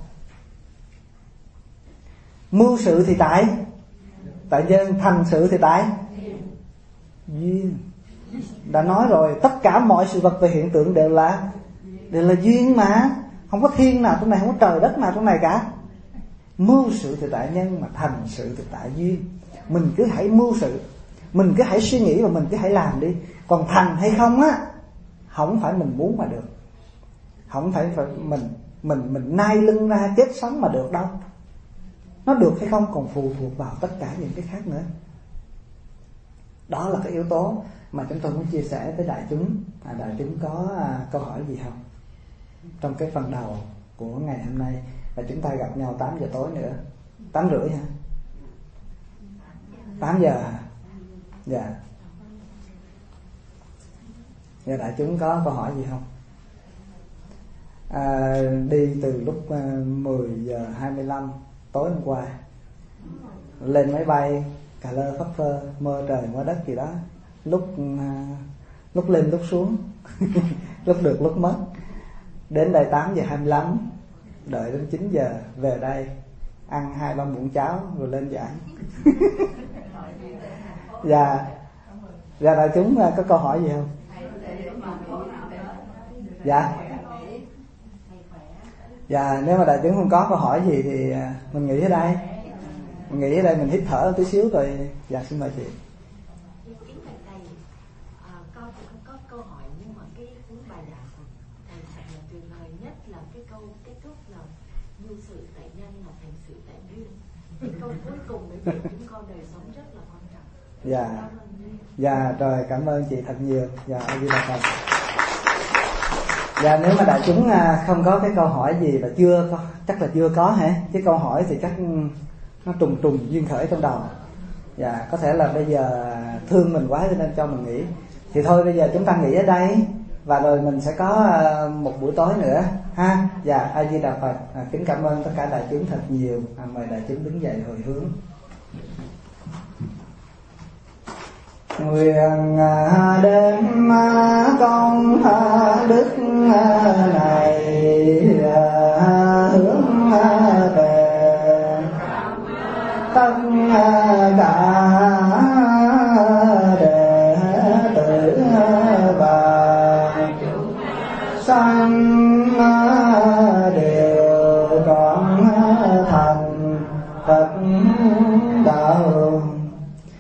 Mưu sự thì tại nhân, thành sự thì tại duyên. Đã nói rồi, tất cả mọi sự vật và hiện tượng đều là duyên mà. Không có thiên nào trong này, không có trời đất nào trong này cả. Mưu sự thì tại nhân, mà thành sự thì tại duyên. Mình cứ hãy mưu sự, mình cứ hãy suy nghĩ và mình cứ hãy làm đi. Còn thành hay không á, không phải mình muốn mà được. Không phải mình nai lưng ra chết sống mà được đâu. Nó được hay không còn phụ thuộc vào tất cả những cái khác nữa. Đó là cái yếu tố mà chúng tôi muốn chia sẻ với đại chúng. Đại chúng có câu hỏi gì không? Trong cái phần đầu của ngày hôm nay. Và chúng ta gặp nhau 8 giờ tối nữa. 8 rưỡi hả? 8 giờ hả? Dạ. Dạ, đại chúng có câu hỏi gì không? Đi từ lúc 10 giờ 25 tối hôm qua, lên máy bay cà lơ phất phơ, mơ trời mơ đất gì đó, lúc lên lúc xuống lúc được lúc mất. Đến đây 8 giờ 25, đợi đến 9 giờ về đây ăn 2-3 muỗng cháo rồi lên giảng. Dạ, đại chúng có câu hỏi gì không? Dạ, nếu mà đại chúng không có câu hỏi gì thì mình nghỉ ở đây. Mình hít thở tí xíu rồi. Dạ, xin mời chị. Kính thầy, con cũng có câu hỏi, nhưng mà cái cuốn bài giảng của thầy thật là tuyệt vời nhất là cái câu kết thúc là mưu sự tại nhân là thành sự tại duyên. Cái câu cuối cùng để dạy chúng con đời sống rất là quan trọng. Dạ, rồi cảm ơn chị thật nhiều. Dạ, A Di Đà Phật. Dạ, nếu mà đại chúng không có cái câu hỏi gì và chưa có, chắc là chưa có hả? Cái câu hỏi thì chắc nó trùng duyên khởi trong đầu. Dạ, có thể là bây giờ thương mình quá cho nên cho mình nghỉ. Thì thôi bây giờ chúng ta nghỉ ở đây và rồi mình sẽ có một buổi tối nữa ha. Dạ, A Di Đà Phật. Kính cảm ơn tất cả đại chúng thật nhiều. Mời đại chúng đứng dậy hồi hướng. Nguyện đem công đức